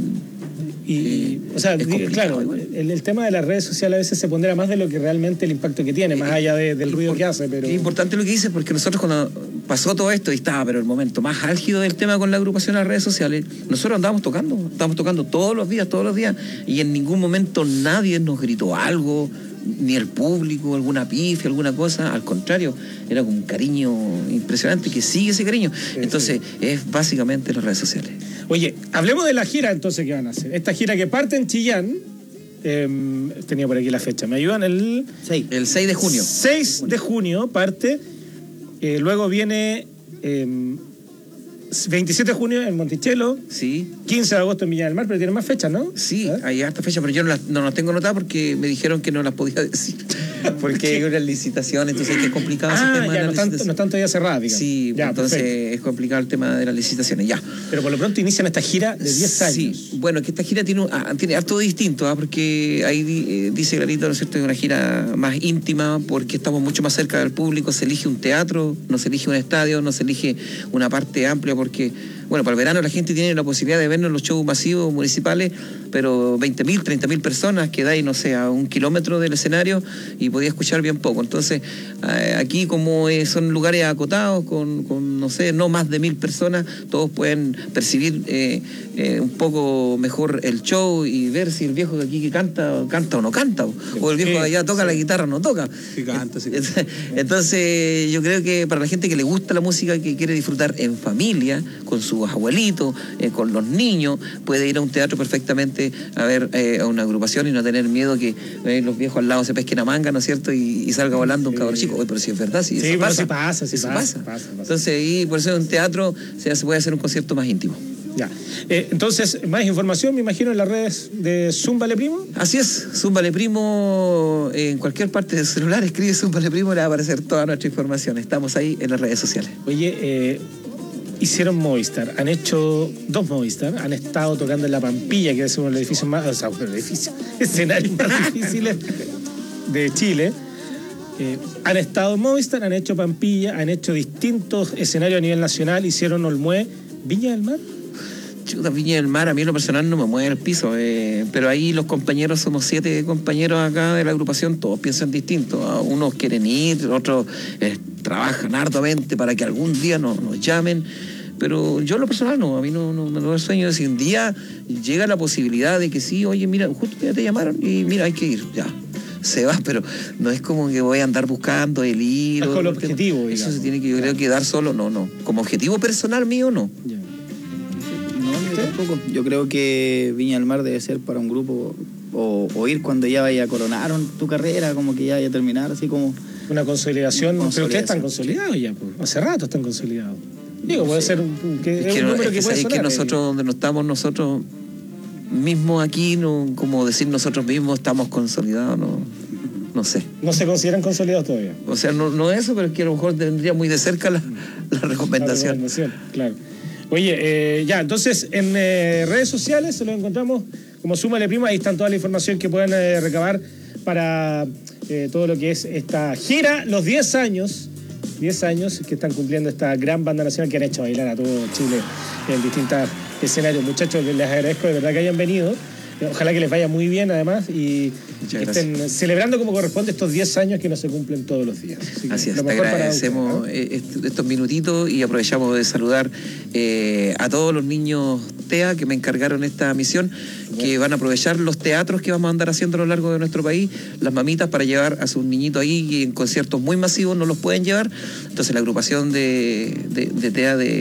Y, eh, o sea, claro, el, el tema de las redes sociales a veces se pondera más de lo que realmente el impacto que tiene, más allá de, del ruido que hace, pero... Es importante lo que dices, porque nosotros cuando pasó todo esto, y estaba, pero el momento más álgido del tema con la agrupación a las redes sociales, nosotros andábamos tocando, estábamos tocando todos los días, todos los días, y en ningún momento nadie nos gritó algo, ni el público, alguna pifia, alguna cosa, al contrario, era con un cariño impresionante, que sigue ese cariño. Sí, entonces, sí. Es básicamente las redes sociales. Oye, hablemos de la gira entonces que van a hacer. Esta gira que parte en Chillán, eh, tenía por aquí la fecha, ¿me ayudan? El seis. El seis de junio. seis de junio parte, eh, luego viene eh, veintisiete de junio en Monticello. Sí. quince de agosto en Viña del Mar, pero tienen más fechas, ¿no? Sí, ¿eh? Hay harta fecha, pero yo no las, no las tengo anotadas porque me dijeron que no las podía decir. Porque hay una licitación, entonces es complicado ah, ese tema ya, de no, están, no están todavía cerradas, digamos. Sí, ya, entonces perfecto. Es complicado el tema de las licitaciones, ya. Pero por lo pronto inician esta gira de diez años. Sí, bueno, que esta gira tiene, ah, tiene harto distinto, ¿ah? Porque ahí eh, dice clarito, ¿no es cierto?, es una gira más íntima porque estamos mucho más cerca del público, se elige un teatro, no se elige un estadio, no se elige una parte amplia porque... Bueno, para el verano la gente tiene la posibilidad de vernos en los shows masivos municipales, pero veinte mil, treinta mil personas que dais, no sé, a un kilómetro del escenario y podía escuchar bien poco. Entonces, eh, aquí como eh, son lugares acotados, con, con, no sé, no más de mil personas, todos pueden percibir eh, eh, un poco mejor el show y ver si el viejo de aquí que canta, canta o no canta, o, o el viejo de allá toca sí. la guitarra o no toca. Sí, canta, sí, canta. Entonces, yo creo que para la gente que le gusta la música, que quiere disfrutar en familia, con su abuelitos, eh, con los niños, puede ir a un teatro perfectamente a ver eh, a una agrupación y no tener miedo que eh, los viejos al lado se pesquen a manga, ¿no es cierto? Y, y salga volando un cabrón chico. Oye, pero si es verdad, si sí, eso pasa. Sí pasa, sí eso pasa, pasa. pasa, pasa. Entonces, y por eso en un teatro se, se puede hacer un concierto más íntimo. Ya. Eh, entonces, más información, me imagino, en las redes de Zúmbale Primo. Así es, Zúmbale Primo, eh, en cualquier parte del celular escribe Zúmbale Primo, le va a aparecer toda nuestra información. Estamos ahí en las redes sociales. Oye, eh... hicieron Movistar, han hecho dos Movistar, han estado tocando en La Pampilla, que es uno de los edificios más, o sea, un edificio, escenarios más difíciles de Chile. Eh, han estado en Movistar, han hecho Pampilla, han hecho distintos escenarios a nivel nacional, hicieron Olmué, Viña del Mar. Chuta, Viña del Mar, a mí en lo personal no me mueve el piso, eh, pero ahí los compañeros, somos siete compañeros acá de la agrupación, todos piensan distinto. Unos quieren ir, otros eh, trabajan arduamente para que algún día nos, nos llamen, pero yo en lo personal no, a mí no, no me lo sueño de si un día llega la posibilidad de que sí, oye, mira, justo ya te llamaron y mira, hay que ir, ya. Se va, pero no es como que voy a andar buscando el ir. Es con el objetivo, digamos. Eso se tiene que, yo creo que dar solo, no, no. Como objetivo personal mío, no. Yeah. No, yo tampoco. Yo creo que Viña del Mar debe ser para un grupo o, o ir cuando ya vaya a coronar tu carrera, como que ya vaya a terminar, así como... Una consolidación, consolidación. Pero ustedes están consolidados ya, pues. Hace rato están consolidados. Digo, puede sí. ser un, que, es que, un no, número es que puede es sonar. Que nosotros, donde no estamos nosotros mismos aquí, no, como decir nosotros mismos estamos consolidados, no, no sé. ¿No se consideran consolidados todavía? O sea, no, no eso, pero es que a lo mejor tendría muy de cerca la, la recomendación. La recomendación, claro. Oye, eh, ya, entonces en eh, redes sociales se lo encontramos como Zúmbale Primo, ahí están toda la información que pueden eh, recabar para eh, todo lo que es esta gira, los diez años, diez años que están cumpliendo esta gran banda nacional que han hecho bailar a todo Chile en distintos escenarios. Muchachos, les agradezco de verdad que hayan venido. Ojalá que les vaya muy bien, además, y que estén celebrando como corresponde estos diez años que no se cumplen todos los días. Así, Así es, te agradecemos para usted, ¿no? estos minutitos y aprovechamos de saludar eh, a todos los niños T E A que me encargaron esta misión, bueno. que van a aprovechar los teatros que vamos a andar haciendo a lo largo de nuestro país, las mamitas para llevar a sus niñitos ahí, y en conciertos muy masivos no los pueden llevar. Entonces la agrupación de, de, de T E A de,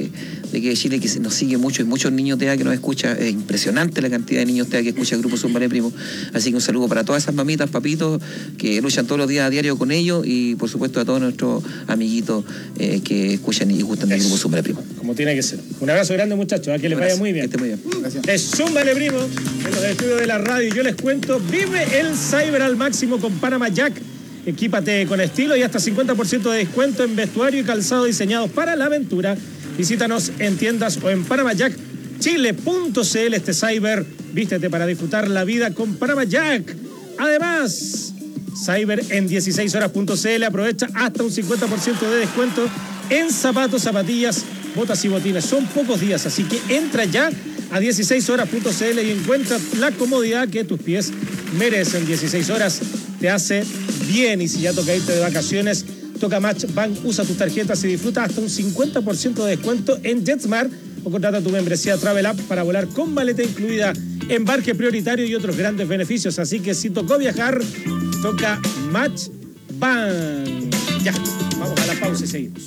de que Chile, que nos sigue mucho, y muchos niños T E A que nos escucha. Es impresionante la cantidad de niños T E A que escucha el Grupo Zumbalé Primo. Así que un saludo para todas esas mamitas, papitos, que luchan todos los días a diario con ellos, y por supuesto a todos nuestros amiguitos eh, que escuchan y gustan del Grupo Zumbalé Primo. Como tiene que ser. Un abrazo grande, muchachos, a que les vaya muy bien. Que esté muy bien. Gracias. Es Zumbalé Primo, en los estudios de la radio. Yo les cuento, vive el cyber al máximo con Panama Jack. Equípate con estilo y hasta cincuenta por ciento de descuento en vestuario y calzado diseñados para la aventura. Visítanos en tiendas o en panama jack chile punto c l. Este cyber, vístete para disfrutar la vida con Panama Jack. Además, cyber en dieciséis horas punto c l aprovecha hasta un cincuenta por ciento de descuento en zapatos, zapatillas, botas y botines. Son pocos días, así que entra ya a dieciséis horas punto c l y encuentra la comodidad que tus pies merecen. dieciséis horas te hace bien, y si ya toca irte de vacaciones, toca Match Bank, usa tus tarjetas y disfruta hasta un cincuenta por ciento de descuento en JetSmart, o contrata tu membresía Travel App para volar con maleta incluida, embarque prioritario y otros grandes beneficios. Así que si tocó viajar, toca Match Bank. Ya, vamos a la pausa y seguimos.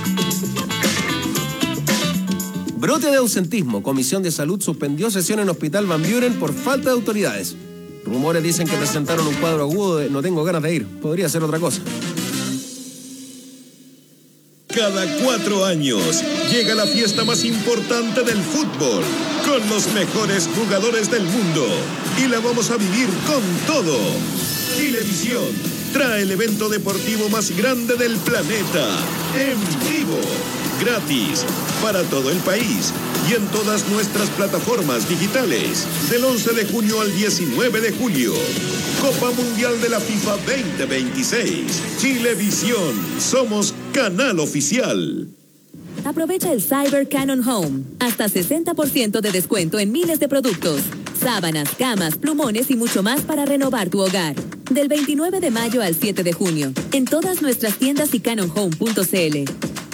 Brote de ausentismo. Comisión de Salud suspendió sesión en Hospital Van Buren por falta de autoridades. Rumores dicen que presentaron un cuadro agudo de no tengo ganas de ir. Podría ser otra cosa. Cada cuatro años llega la fiesta más importante del fútbol, con los mejores jugadores del mundo. Y la vamos a vivir con todo. Chilevisión trae el evento deportivo más grande del planeta, en vivo, gratis, para todo el país y en todas nuestras plataformas digitales, del once de junio al diecinueve de julio. Copa Mundial de la FIFA veinte veintiséis. Chilevisión, somos canal oficial. Aprovecha el Cyber Canon Home. Hasta sesenta por ciento de descuento en miles de productos. Sábanas, camas, plumones y mucho más para renovar tu hogar. Del veintinueve de mayo al siete de junio. En todas nuestras tiendas y canon home punto c l.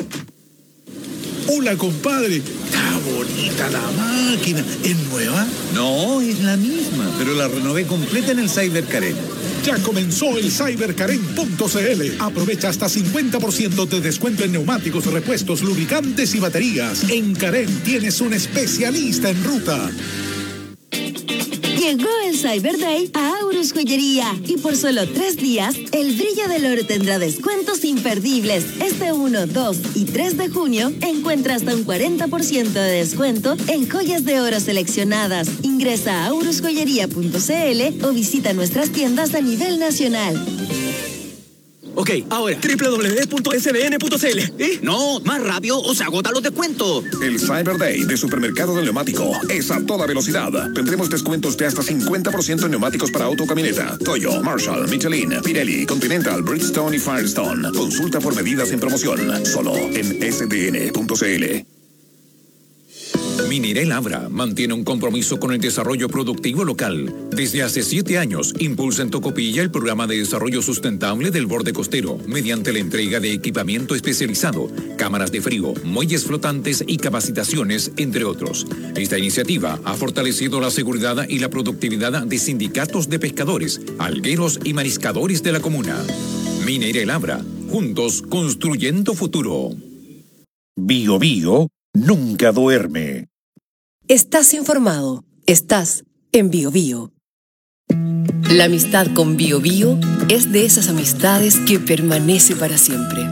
Hola, compadre. Está bonita la máquina. ¿Es nueva? No, es la misma, pero la renové completa en el Cyber Karen. Ya comenzó el cyber karen punto c l. Aprovecha hasta cincuenta por ciento de descuento en neumáticos, repuestos, lubricantes y baterías. En Karen tienes un especialista en ruta. Llegó el Cyber Day a Aurus Joyería y por solo tres días, el brillo del oro tendrá descuentos imperdibles. Este uno, dos y tres de junio encuentra hasta un cuarenta por ciento de descuento en joyas de oro seleccionadas. Ingresa a aurus joyería punto c l o visita nuestras tiendas a nivel nacional. Ok, ahora, doble u doble u doble u punto s b n punto c l. ¿Eh? No, más rápido o se agotan los descuentos. El Cyber Day de Supermercado del Neumático es a toda velocidad. Tendremos descuentos de hasta cincuenta por ciento en neumáticos para auto, camioneta, Toyo, Marshall, Michelin, Pirelli, Continental, Bridgestone y Firestone. Consulta por medidas en promoción. Solo en s d n punto c l. Minerel Abra mantiene un compromiso con el desarrollo productivo local. Desde hace siete años, impulsa en Tocopilla el programa de desarrollo sustentable del borde costero, mediante la entrega de equipamiento especializado, cámaras de frío, muelles flotantes y capacitaciones, entre otros. Esta iniciativa ha fortalecido la seguridad y la productividad de sindicatos de pescadores, algueros y mariscadores de la comuna. Minerel Abra, juntos construyendo futuro. Bio Bio nunca duerme. Estás informado. Estás en Bio Bio. La amistad con Bio Bio es de esas amistades que permanece para siempre.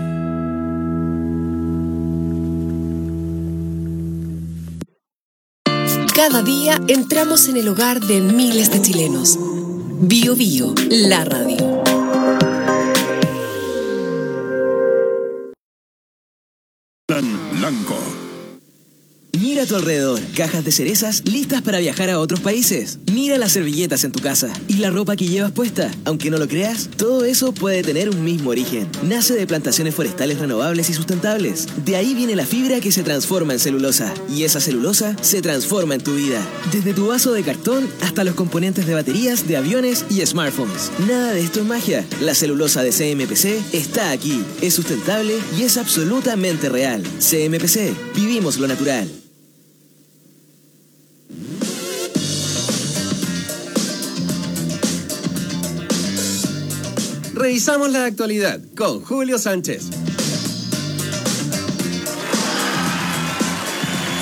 Cada día entramos en el hogar de miles de chilenos. Bio Bio, la radio. Blanco. Mira a tu alrededor, cajas de cerezas listas para viajar a otros países. Mira las servilletas en tu casa y la ropa que llevas puesta. Aunque no lo creas, todo eso puede tener un mismo origen. Nace de plantaciones forestales renovables y sustentables. De ahí viene la fibra que se transforma en celulosa. Y esa celulosa se transforma en tu vida. Desde tu vaso de cartón hasta los componentes de baterías, de aviones y smartphones. Nada de esto es magia. La celulosa de C M P C está aquí. Es sustentable y es absolutamente real. C M P C. Vivimos lo natural. Revisamos la actualidad con Julio Sánchez.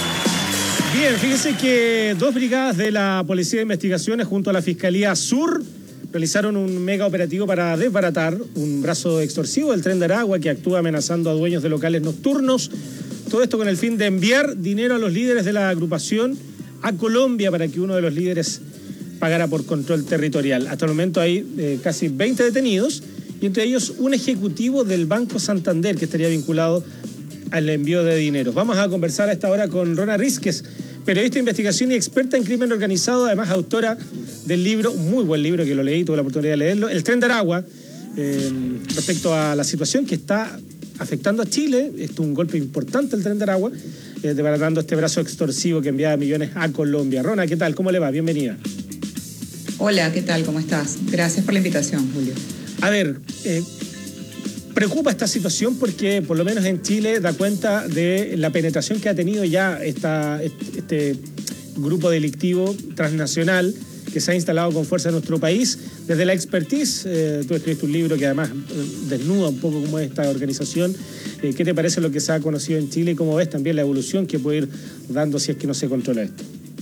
Bien, fíjese que dos brigadas de la Policía de Investigaciones junto a la Fiscalía Sur realizaron un mega operativo para desbaratar un brazo extorsivo del Tren de Aragua que actúa amenazando a dueños de locales nocturnos. Todo esto con el fin de enviar dinero a los líderes de la agrupación a Colombia para que uno de los líderes pagara por control territorial. Hasta el momento hay eh, casi veinte detenidos y entre ellos un ejecutivo del Banco Santander que estaría vinculado al envío de dinero. Vamos a conversar a esta hora con Rona Rizquez, periodista de investigación y experta en crimen organizado, además autora del libro, un muy buen libro que lo leí, tuve la oportunidad de leerlo, El Tren de Aragua, eh, respecto a la situación que está afectando a Chile. Esto es un golpe importante el Tren de Aragua, eh, desbaratando este brazo extorsivo que enviaba millones a Colombia. Rona, ¿qué tal? ¿Cómo le va? Bienvenida. Hola, ¿qué tal? ¿Cómo estás? Gracias por la invitación, Julio. A ver, eh, preocupa esta situación porque por lo menos en Chile da cuenta de la penetración que ha tenido ya esta, este grupo delictivo transnacional que se ha instalado con fuerza en nuestro país. Desde la expertise, eh, tú escribiste un libro que además eh, desnuda un poco cómo es esta organización. Eh, ¿Qué te parece lo que se ha conocido en Chile y cómo ves también la evolución que puede ir dando si es que no se controla esto?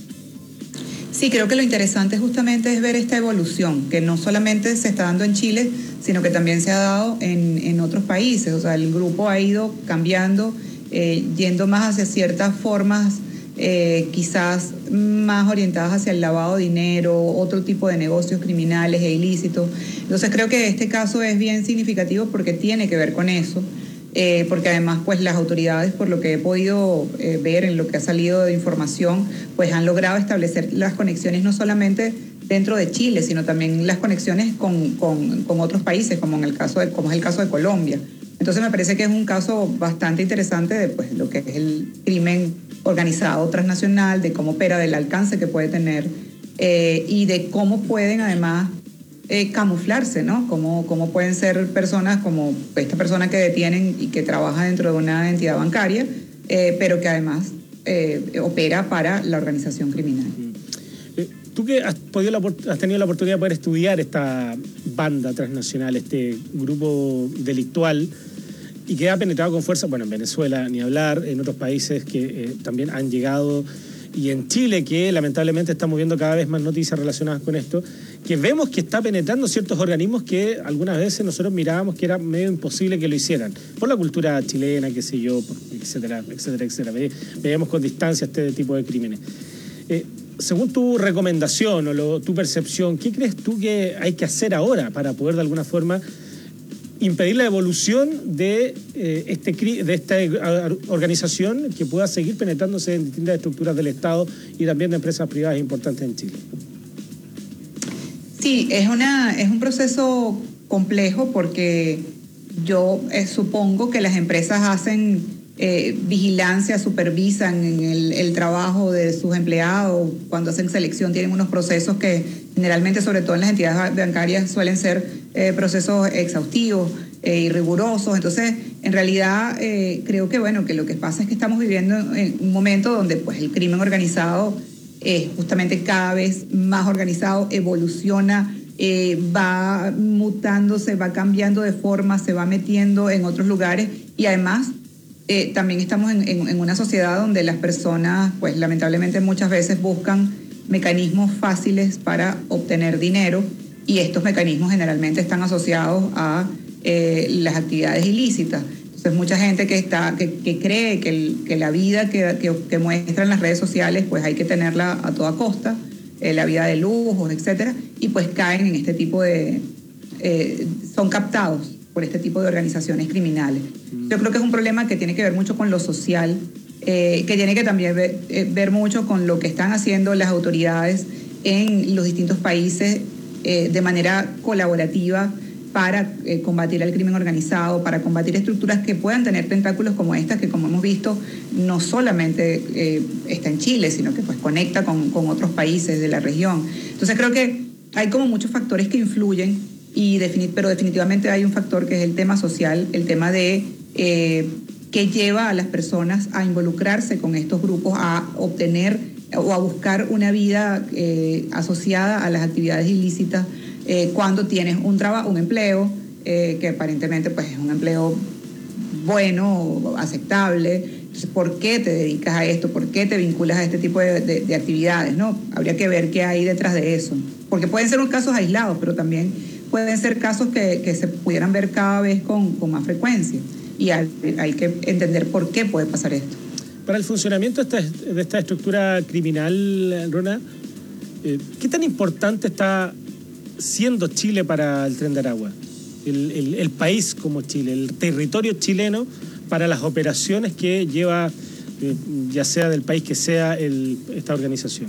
Sí, creo que lo interesante justamente es ver esta evolución, que no solamente se está dando en Chile, sino que también se ha dado en, en otros países. O sea, el grupo ha ido cambiando, eh, yendo más hacia ciertas formas, eh, quizás más orientadas hacia el lavado de dinero, otro tipo de negocios criminales e ilícitos. Entonces creo que este caso es bien significativo porque tiene que ver con eso. Eh, porque además pues las autoridades, por lo que he podido eh, ver en lo que ha salido de información, pues han logrado establecer las conexiones no solamente dentro de Chile, sino también las conexiones con, con, con otros países, como en el caso de, como es el caso de Colombia. Entonces me parece que es un caso bastante interesante de pues, lo que es el crimen organizado transnacional, de cómo opera, del alcance que puede tener eh, y de cómo pueden además Eh, camuflarse, ¿no? Cómo, cómo pueden ser personas como esta persona que detienen y que trabaja dentro de una entidad bancaria, eh, pero que además eh, opera para la organización criminal. Eh, tú que has, podido la, has tenido la oportunidad de poder estudiar esta banda transnacional, este grupo delictual, y que ha penetrado con fuerza, bueno, en Venezuela ni hablar, en otros países que eh, también han llegado, y en Chile, que lamentablemente estamos viendo cada vez más noticias relacionadas con esto, que vemos que está penetrando ciertos organismos que algunas veces nosotros mirábamos que era medio imposible que lo hicieran, por la cultura chilena, qué sé yo, etcétera, etcétera, etcétera. Veíamos con distancia este tipo de crímenes. Eh, según tu recomendación o lo, tu percepción, ¿qué crees tú que hay que hacer ahora para poder de alguna forma impedir la evolución de, eh, este, de esta organización que pueda seguir penetrándose en distintas estructuras del Estado y también de empresas privadas importantes en Chile? Sí, es, una, es un proceso complejo porque yo eh, supongo que las empresas hacen eh, vigilancia, supervisan el, el trabajo de sus empleados. Cuando hacen selección tienen unos procesos que generalmente, sobre todo en las entidades bancarias, suelen ser eh, procesos exhaustivos eh, y rigurosos. Entonces, en realidad, eh, creo que bueno que lo que pasa es que estamos viviendo en un momento donde pues, el crimen organizado es justamente cada vez más organizado, evoluciona, eh, va mutándose, va cambiando de forma, se va metiendo en otros lugares y además eh, también estamos en, en, en una sociedad donde las personas, pues lamentablemente muchas veces buscan mecanismos fáciles para obtener dinero y estos mecanismos generalmente están asociados a eh, las actividades ilícitas. Entonces mucha gente que está que, que cree que, el, que la vida que, que, que muestran las redes sociales pues hay que tenerla a toda costa, eh, la vida de lujos, etcétera, y pues caen en este tipo de eh, son captados por este tipo de organizaciones criminales. Yo creo que es un problema que tiene que ver mucho con lo social, eh, que tiene que también ver, eh, ver mucho con lo que están haciendo las autoridades en los distintos países eh, de manera colaborativa para eh, combatir el crimen organizado, para combatir estructuras que puedan tener tentáculos como estas, que como hemos visto, no solamente eh, está en Chile, sino que pues conecta con, con otros países de la región. Entonces creo que hay como muchos factores que influyen, y defini- pero definitivamente hay un factor que es el tema social, el tema de eh, que lleva a las personas a involucrarse con estos grupos, a obtener o a buscar una vida eh, asociada a las actividades ilícitas, Eh, cuando tienes un trabajo, un empleo eh, que aparentemente pues es un empleo bueno, aceptable, Entonces, ¿por qué te dedicas a esto? ¿Por qué te vinculas a este tipo de, de, de actividades? ¿No? Habría que ver qué hay detrás de eso. Porque pueden ser unos casos aislados, pero también pueden ser casos que, que se pudieran ver cada vez con, con más frecuencia. Y hay, hay que entender por qué puede pasar esto. Para el funcionamiento de esta, de esta estructura criminal, Rona, eh, ¿qué tan importante está siendo Chile para el Tren de Aragua? El, el, el país como Chile, el territorio chileno para las operaciones que lleva, eh, ya sea del país que sea el, esta organización.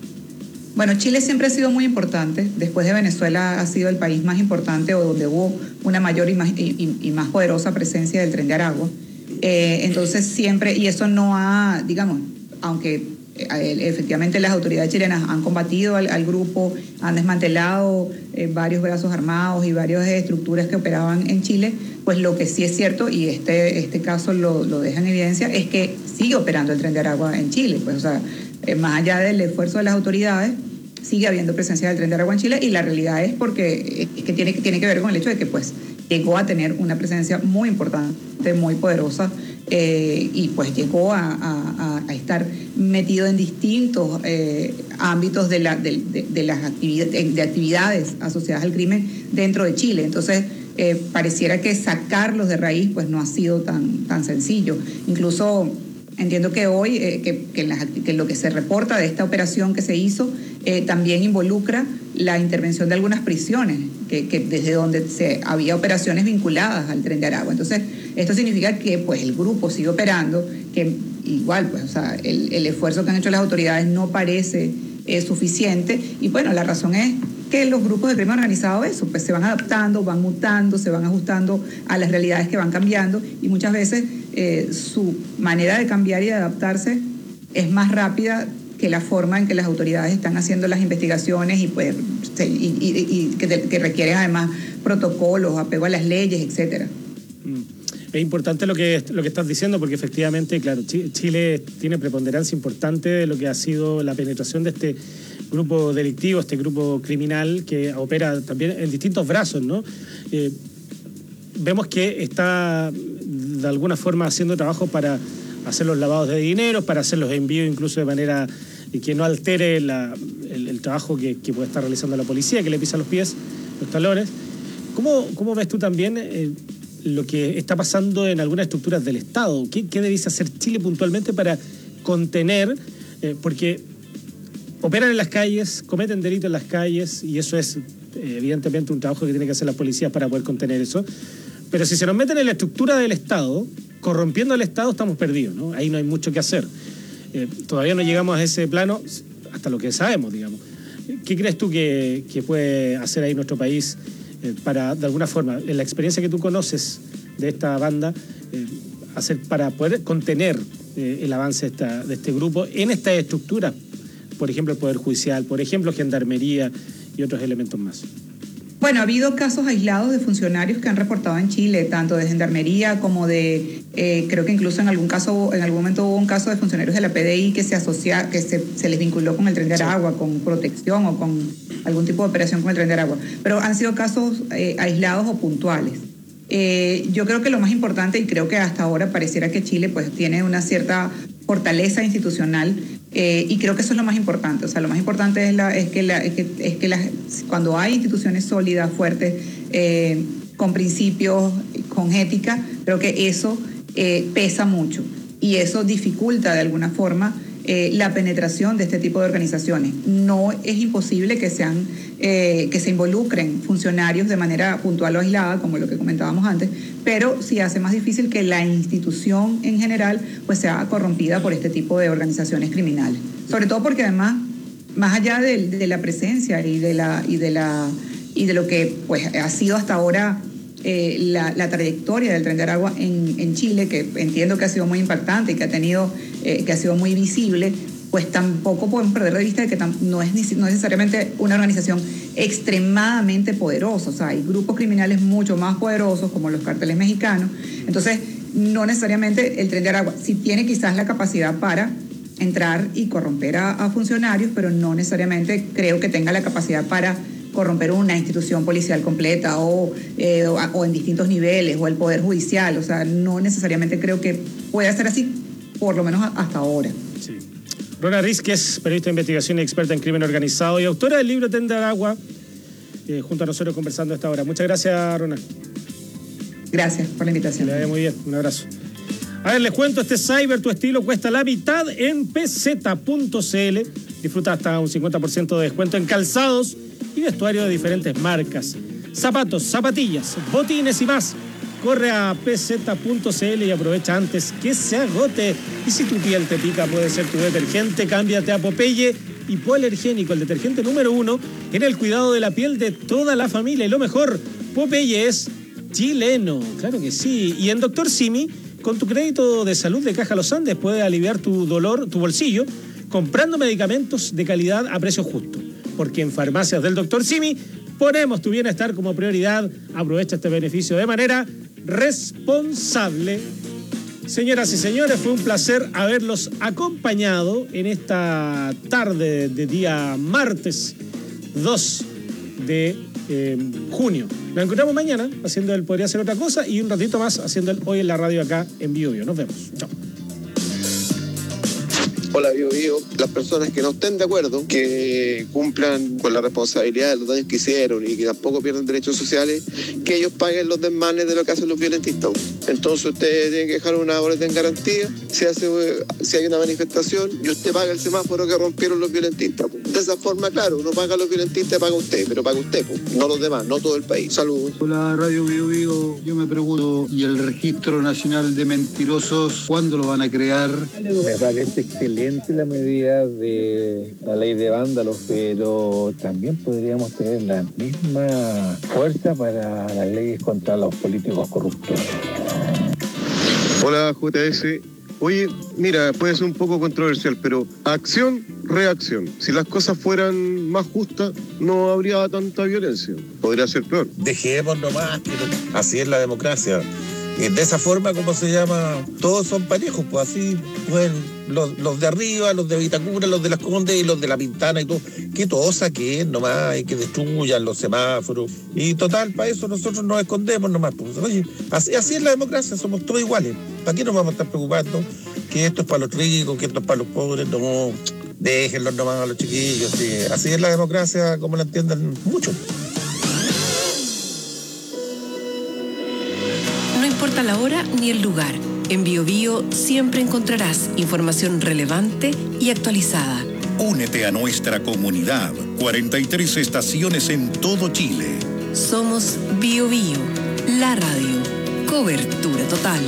Bueno, Chile siempre ha sido muy importante. Después de Venezuela ha sido el país más importante o donde hubo una mayor y más, y, y más poderosa presencia del Tren de Aragua. Eh, entonces siempre, y eso no ha, digamos, aunque eh, efectivamente las autoridades chilenas han combatido al, al grupo, han desmantelado eh, varios brazos armados y varias estructuras que operaban en Chile, pues lo que sí es cierto, y este, este caso lo, lo deja en evidencia, es que sigue operando el Tren de Aragua en Chile. Pues, o sea, eh, más allá del esfuerzo de las autoridades, sigue habiendo presencia del Tren de Aragua en Chile, y la realidad es porque es que tiene, tiene que ver con el hecho de que pues llegó a tener una presencia muy importante, muy poderosa, eh, y pues llegó a, a, a estar metido en distintos eh, ámbitos de, la, de, de, de las actividades, de actividades asociadas al crimen dentro de Chile. Entonces, eh, pareciera que sacarlos de raíz pues no ha sido tan, tan sencillo. Incluso entiendo que hoy, eh, que, que, las, que lo que se reporta de esta operación que se hizo eh, también involucra la intervención de algunas prisiones, que, que desde donde se, había operaciones vinculadas al Tren de Aragua. Entonces, esto significa que pues el grupo sigue operando, que igual, pues, o sea, el, el esfuerzo que han hecho las autoridades no parece eh, suficiente, y bueno, la razón es que los grupos de crimen organizado eso, pues se van adaptando, van mutando, se van ajustando a las realidades que van cambiando, y muchas veces eh, su manera de cambiar y de adaptarse es más rápida que la forma en que las autoridades están haciendo las investigaciones y, pues, y, y, y que, que requieren además protocolos, apego a las leyes, etcétera. Es importante lo que, lo que estás diciendo, porque efectivamente, claro, Chile tiene preponderancia importante de lo que ha sido la penetración de este grupo delictivo, este grupo criminal que opera también en distintos brazos, ¿no? Eh, vemos que está de alguna forma haciendo trabajo para hacer los lavados de dinero, para hacer los envíos incluso de manera que no altere la, el, el trabajo que, que puede estar realizando la policía, que le pisa los pies, los talones. ¿Cómo, cómo ves tú también eh, lo que está pasando en algunas estructuras del Estado? ¿Qué, qué debiese hacer Chile puntualmente para contener? Eh, porque operan en las calles, cometen delitos en las calles, y eso es eh, evidentemente un trabajo que tienen que hacer las policías para poder contener eso. Pero si se nos meten en la estructura del Estado, corrompiendo al Estado, estamos perdidos, ¿no? Ahí no hay mucho que hacer. Eh, todavía no llegamos a ese plano, hasta lo que sabemos, digamos. ¿Qué crees tú que, que puede hacer ahí nuestro país eh, para, de alguna forma, en la experiencia que tú conoces de esta banda, eh, hacer para poder contener eh, el avance de, esta, de este grupo en esta estructura? Por ejemplo, el Poder Judicial, por ejemplo, Gendarmería y otros elementos más. Bueno, ha habido casos aislados de funcionarios que han reportado en Chile, tanto de Gendarmería como de, eh, creo que incluso en algún caso, en algún momento hubo un caso de funcionarios de la P D I que se asocia, que se, se les vinculó con el Tren de Aragua, sí, con protección o con algún tipo de operación con el Tren de Aragua. Pero han sido casos eh, aislados o puntuales. Eh, yo creo que lo más importante, y creo que hasta ahora pareciera que Chile pues tiene una cierta fortaleza institucional, eh, y creo que eso es lo más importante. O sea, lo más importante es, la, es que, la, es que, es que las, cuando hay instituciones sólidas, fuertes, eh, con principios, con ética, creo que eso eh, pesa mucho, y eso dificulta de alguna forma eh, la penetración de este tipo de organizaciones. No es imposible que sean eh, que se involucren funcionarios de manera puntual o aislada, como lo que comentábamos antes, pero sí hace más difícil que la institución en general pues sea corrompida por este tipo de organizaciones criminales. Sobre todo porque además, más allá de, de la presencia y de la y de la y de lo que pues ha sido hasta ahora eh, la, la trayectoria del Tren de Aragua en, en Chile, que entiendo que ha sido muy impactante y que ha tenido eh, que ha sido muy visible, pues tampoco podemos perder de vista de que no es, no es necesariamente una organización extremadamente poderosa. O sea, hay grupos criminales mucho más poderosos, como los cárteles mexicanos. Entonces, no necesariamente el Tren de Aragua sí tiene quizás la capacidad para entrar y corromper a, a funcionarios, pero no necesariamente creo que tenga la capacidad para corromper una institución policial completa o, eh, o, o en distintos niveles, o el Poder Judicial. O sea, no necesariamente creo que pueda ser así. por lo menos hasta ahora. Sí. Rona Riz, que es periodista de investigación y experta en crimen organizado y autora del libro Tender Agua, eh, junto a nosotros conversando a esta hora. Muchas gracias, Rona. Gracias por la invitación. Le vaya muy bien, un abrazo. A ver, les cuento, este Cyber, tu estilo, cuesta la mitad en p z punto c l. Disfruta hasta un cincuenta por ciento de descuento en calzados y vestuario de diferentes marcas. Zapatos, zapatillas, botines y más. Corre a p z punto c l y aprovecha antes que se agote. Y si tu piel te pica, puede ser tu detergente. Cámbiate a Popeye Hipoalergénico, el detergente número uno en el cuidado de la piel de toda la familia. Y lo mejor, Popeye es chileno, claro que sí. Y en Doctor Simi, con tu crédito de salud de Caja Los Andes, puedes aliviar tu dolor, tu bolsillo, comprando medicamentos de calidad a precio justo. Porque en Farmacias del Doctor Simi ponemos tu bienestar como prioridad. Aprovecha este beneficio de manera responsable. Señoras y señores, fue un placer haberlos acompañado en esta tarde de día martes dos de eh, junio. Nos encontramos mañana haciendo el Podría Ser Otra Cosa y un ratito más haciendo el Hoy en la Radio acá en Bio Bio. Nos vemos. Chao. Hola, Bio Bio. Las personas que no estén de acuerdo, que cumplan con la responsabilidad de los daños que hicieron y que tampoco pierdan derechos sociales, que ellos paguen los desmanes de lo que hacen los violentistas. Entonces usted tiene que dejar una boleta en garantía, si, hace, si hay una manifestación y usted paga el semáforo que rompieron los violentistas. De esa forma, claro, uno paga a los violentistas y paga usted, pero paga usted, no los demás, no todo el país. Saludos. Hola, Radio Bio Bio. Yo me pregunto, ¿y el Registro Nacional de Mentirosos, cuándo lo van a crear? Me parece excelente la medida de la ley de vándalos, pero también podríamos tener la misma fuerza para las leyes contra los políticos corruptos. Hola, J S. Oye, mira, puede ser un poco controversial, pero acción, reacción. Si las cosas fueran más justas, no habría tanta violencia. Podría ser peor. Dejemos nomás, que así es la democracia. De esa forma, como se llama, todos son parejos, pues así, pues, los, los de arriba, los de Vitacura, los de Las Condes y los de La Pintana y todo, que todos saquen nomás y que destruyan los semáforos. Y total, para eso nosotros nos escondemos nomás. Pues, oye, así, así es la democracia, somos todos iguales. ¿Para qué nos vamos a estar preocupando? Que esto es para los ricos, que esto es para los pobres, no, déjenlos nomás a los chiquillos. Sí. Así es la democracia, como la entiendan muchos. No importa la hora ni el lugar, en Bio Bio siempre encontrarás información relevante y actualizada. Únete a nuestra comunidad. cuarenta y tres estaciones en todo Chile. Somos Bio Bio, la radio. Cobertura total.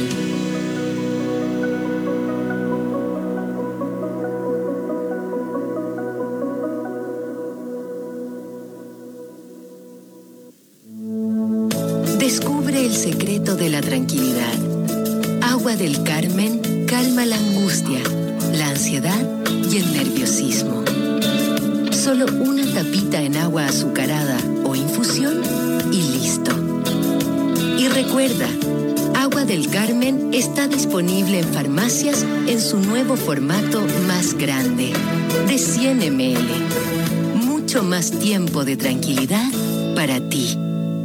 Descubre el secreto de la tranquilidad. Agua del Carmen calma la angustia, la ansiedad y el nerviosismo. Solo una tapita en agua azucarada o infusión y listo. Y recuerda, Agua del Carmen está disponible en farmacias en su nuevo formato más grande, de cien mililitros. Mucho más tiempo de tranquilidad para ti.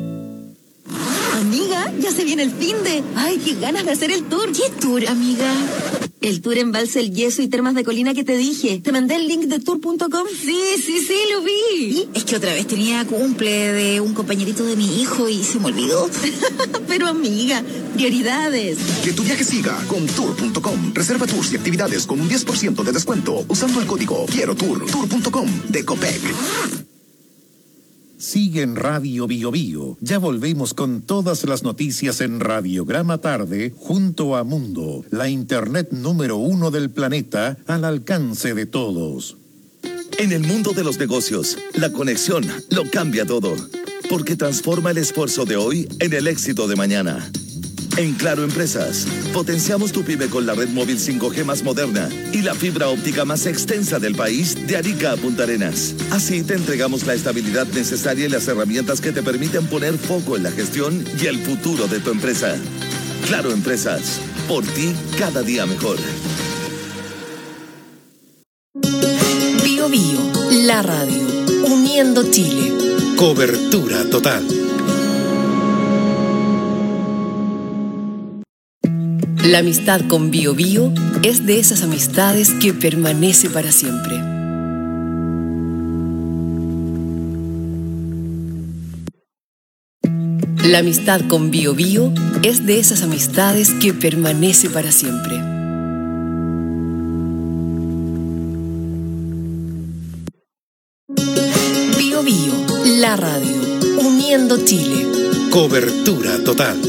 Amiga, ya se viene el finde. Ay, qué ganas de hacer el tour. ¿Qué tour, amiga? El tour Embalse El Yeso y Termas de Colina que te dije. ¿Te mandé el link de tour punto com? Sí, sí, sí, lo vi. Es que otra vez tenía cumple de un compañerito de mi hijo y se me olvidó. Pero amiga, prioridades. Que tu viaje siga con tour punto com. Reserva tours y actividades con un diez por ciento de descuento usando el código Quiero Tour. tour punto com de Copec. Sigue en Radio Bio Bio. Ya volvemos con todas las noticias en Radiograma Tarde junto a Mundo, la internet número uno del planeta al alcance de todos. En el mundo de los negocios, la conexión lo cambia todo, porque transforma el esfuerzo de hoy en el éxito de mañana. En Claro Empresas, potenciamos tu pyme con la red móvil cinco G más moderna y la fibra óptica más extensa del país de Arica a Punta Arenas. Así te entregamos la estabilidad necesaria y las herramientas que te permiten poner foco en la gestión y el futuro de tu empresa. Claro Empresas, por ti cada día mejor. Bio Bio, la radio, uniendo Chile. Cobertura total. La amistad con Bio Bio es de esas amistades que permanece para siempre. La amistad con Bio Bio es de esas amistades que permanece para siempre. Bio Bio, la radio, uniendo Chile. Cobertura total.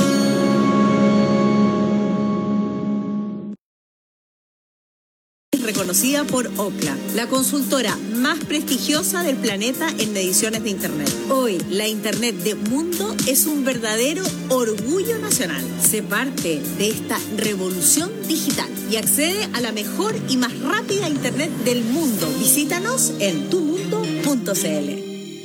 Reconocida por Ookla, la consultora más prestigiosa del planeta en mediciones de Internet. Hoy, la Internet de Mundo es un verdadero orgullo nacional. Sé parte de esta revolución digital y accede a la mejor y más rápida Internet del mundo. Visítanos en tu mundo punto c l.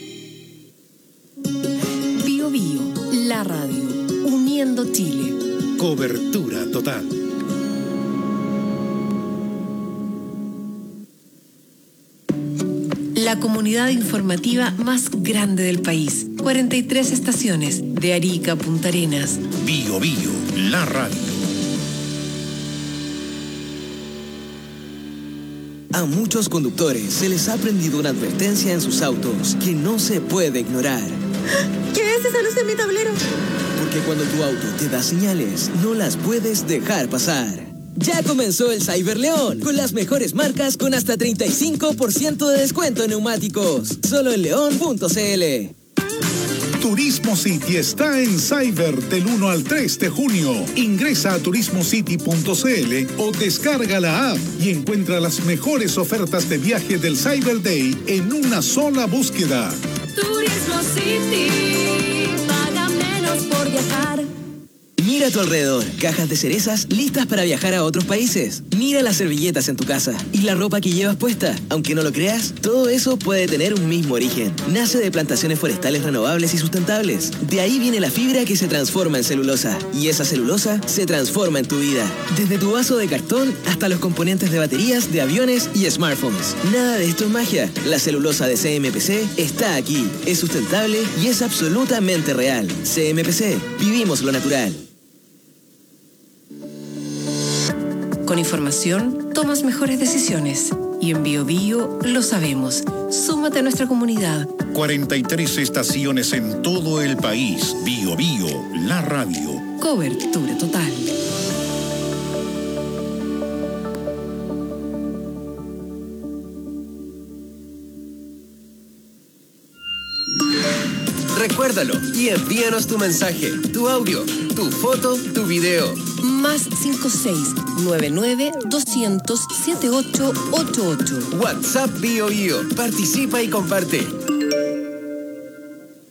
Bio Bio, la radio, uniendo Chile. Cobertura total. La comunidad informativa más grande del país. cuarenta y tres estaciones, de Arica a Punta Arenas. Bio Bio, la radio. A muchos conductores se les ha prendido una advertencia en sus autos que no se puede ignorar. ¿Qué es esa luz en mi tablero? Porque cuando tu auto te da señales, no las puedes dejar pasar. Ya comenzó el Cyber León, con las mejores marcas con hasta treinta y cinco por ciento de descuento en neumáticos. Solo en león punto c l. Turismo City está en Cyber del uno al tres de junio. Ingresa a turismo city punto c l o descarga la app y encuentra las mejores ofertas de viaje del Cyber Day en una sola búsqueda. Turismo City, paga menos por viajar. Mira a tu alrededor, cajas de cerezas listas para viajar a otros países. Mira las servilletas en tu casa y la ropa que llevas puesta. Aunque no lo creas, todo eso puede tener un mismo origen. Nace de plantaciones forestales renovables y sustentables. De ahí viene la fibra que se transforma en celulosa. Y esa celulosa se transforma en tu vida. Desde tu vaso de cartón hasta los componentes de baterías, de aviones y smartphones. Nada de esto es magia. La celulosa de C M P C está aquí. Es sustentable y es absolutamente real. C M P C, vivimos lo natural. Con información, tomas mejores decisiones. Y en Bio Bio lo sabemos. Súmate a nuestra comunidad. cuarenta y tres estaciones en todo el país. Bio Bio, la radio. Cobertura total. Recuérdalo y envíanos tu mensaje, tu audio, tu foto, tu video. Más cinco seis nueve nueve dos cero cero siete ocho ocho ocho. WhatsApp Bio Bio. Participa y comparte.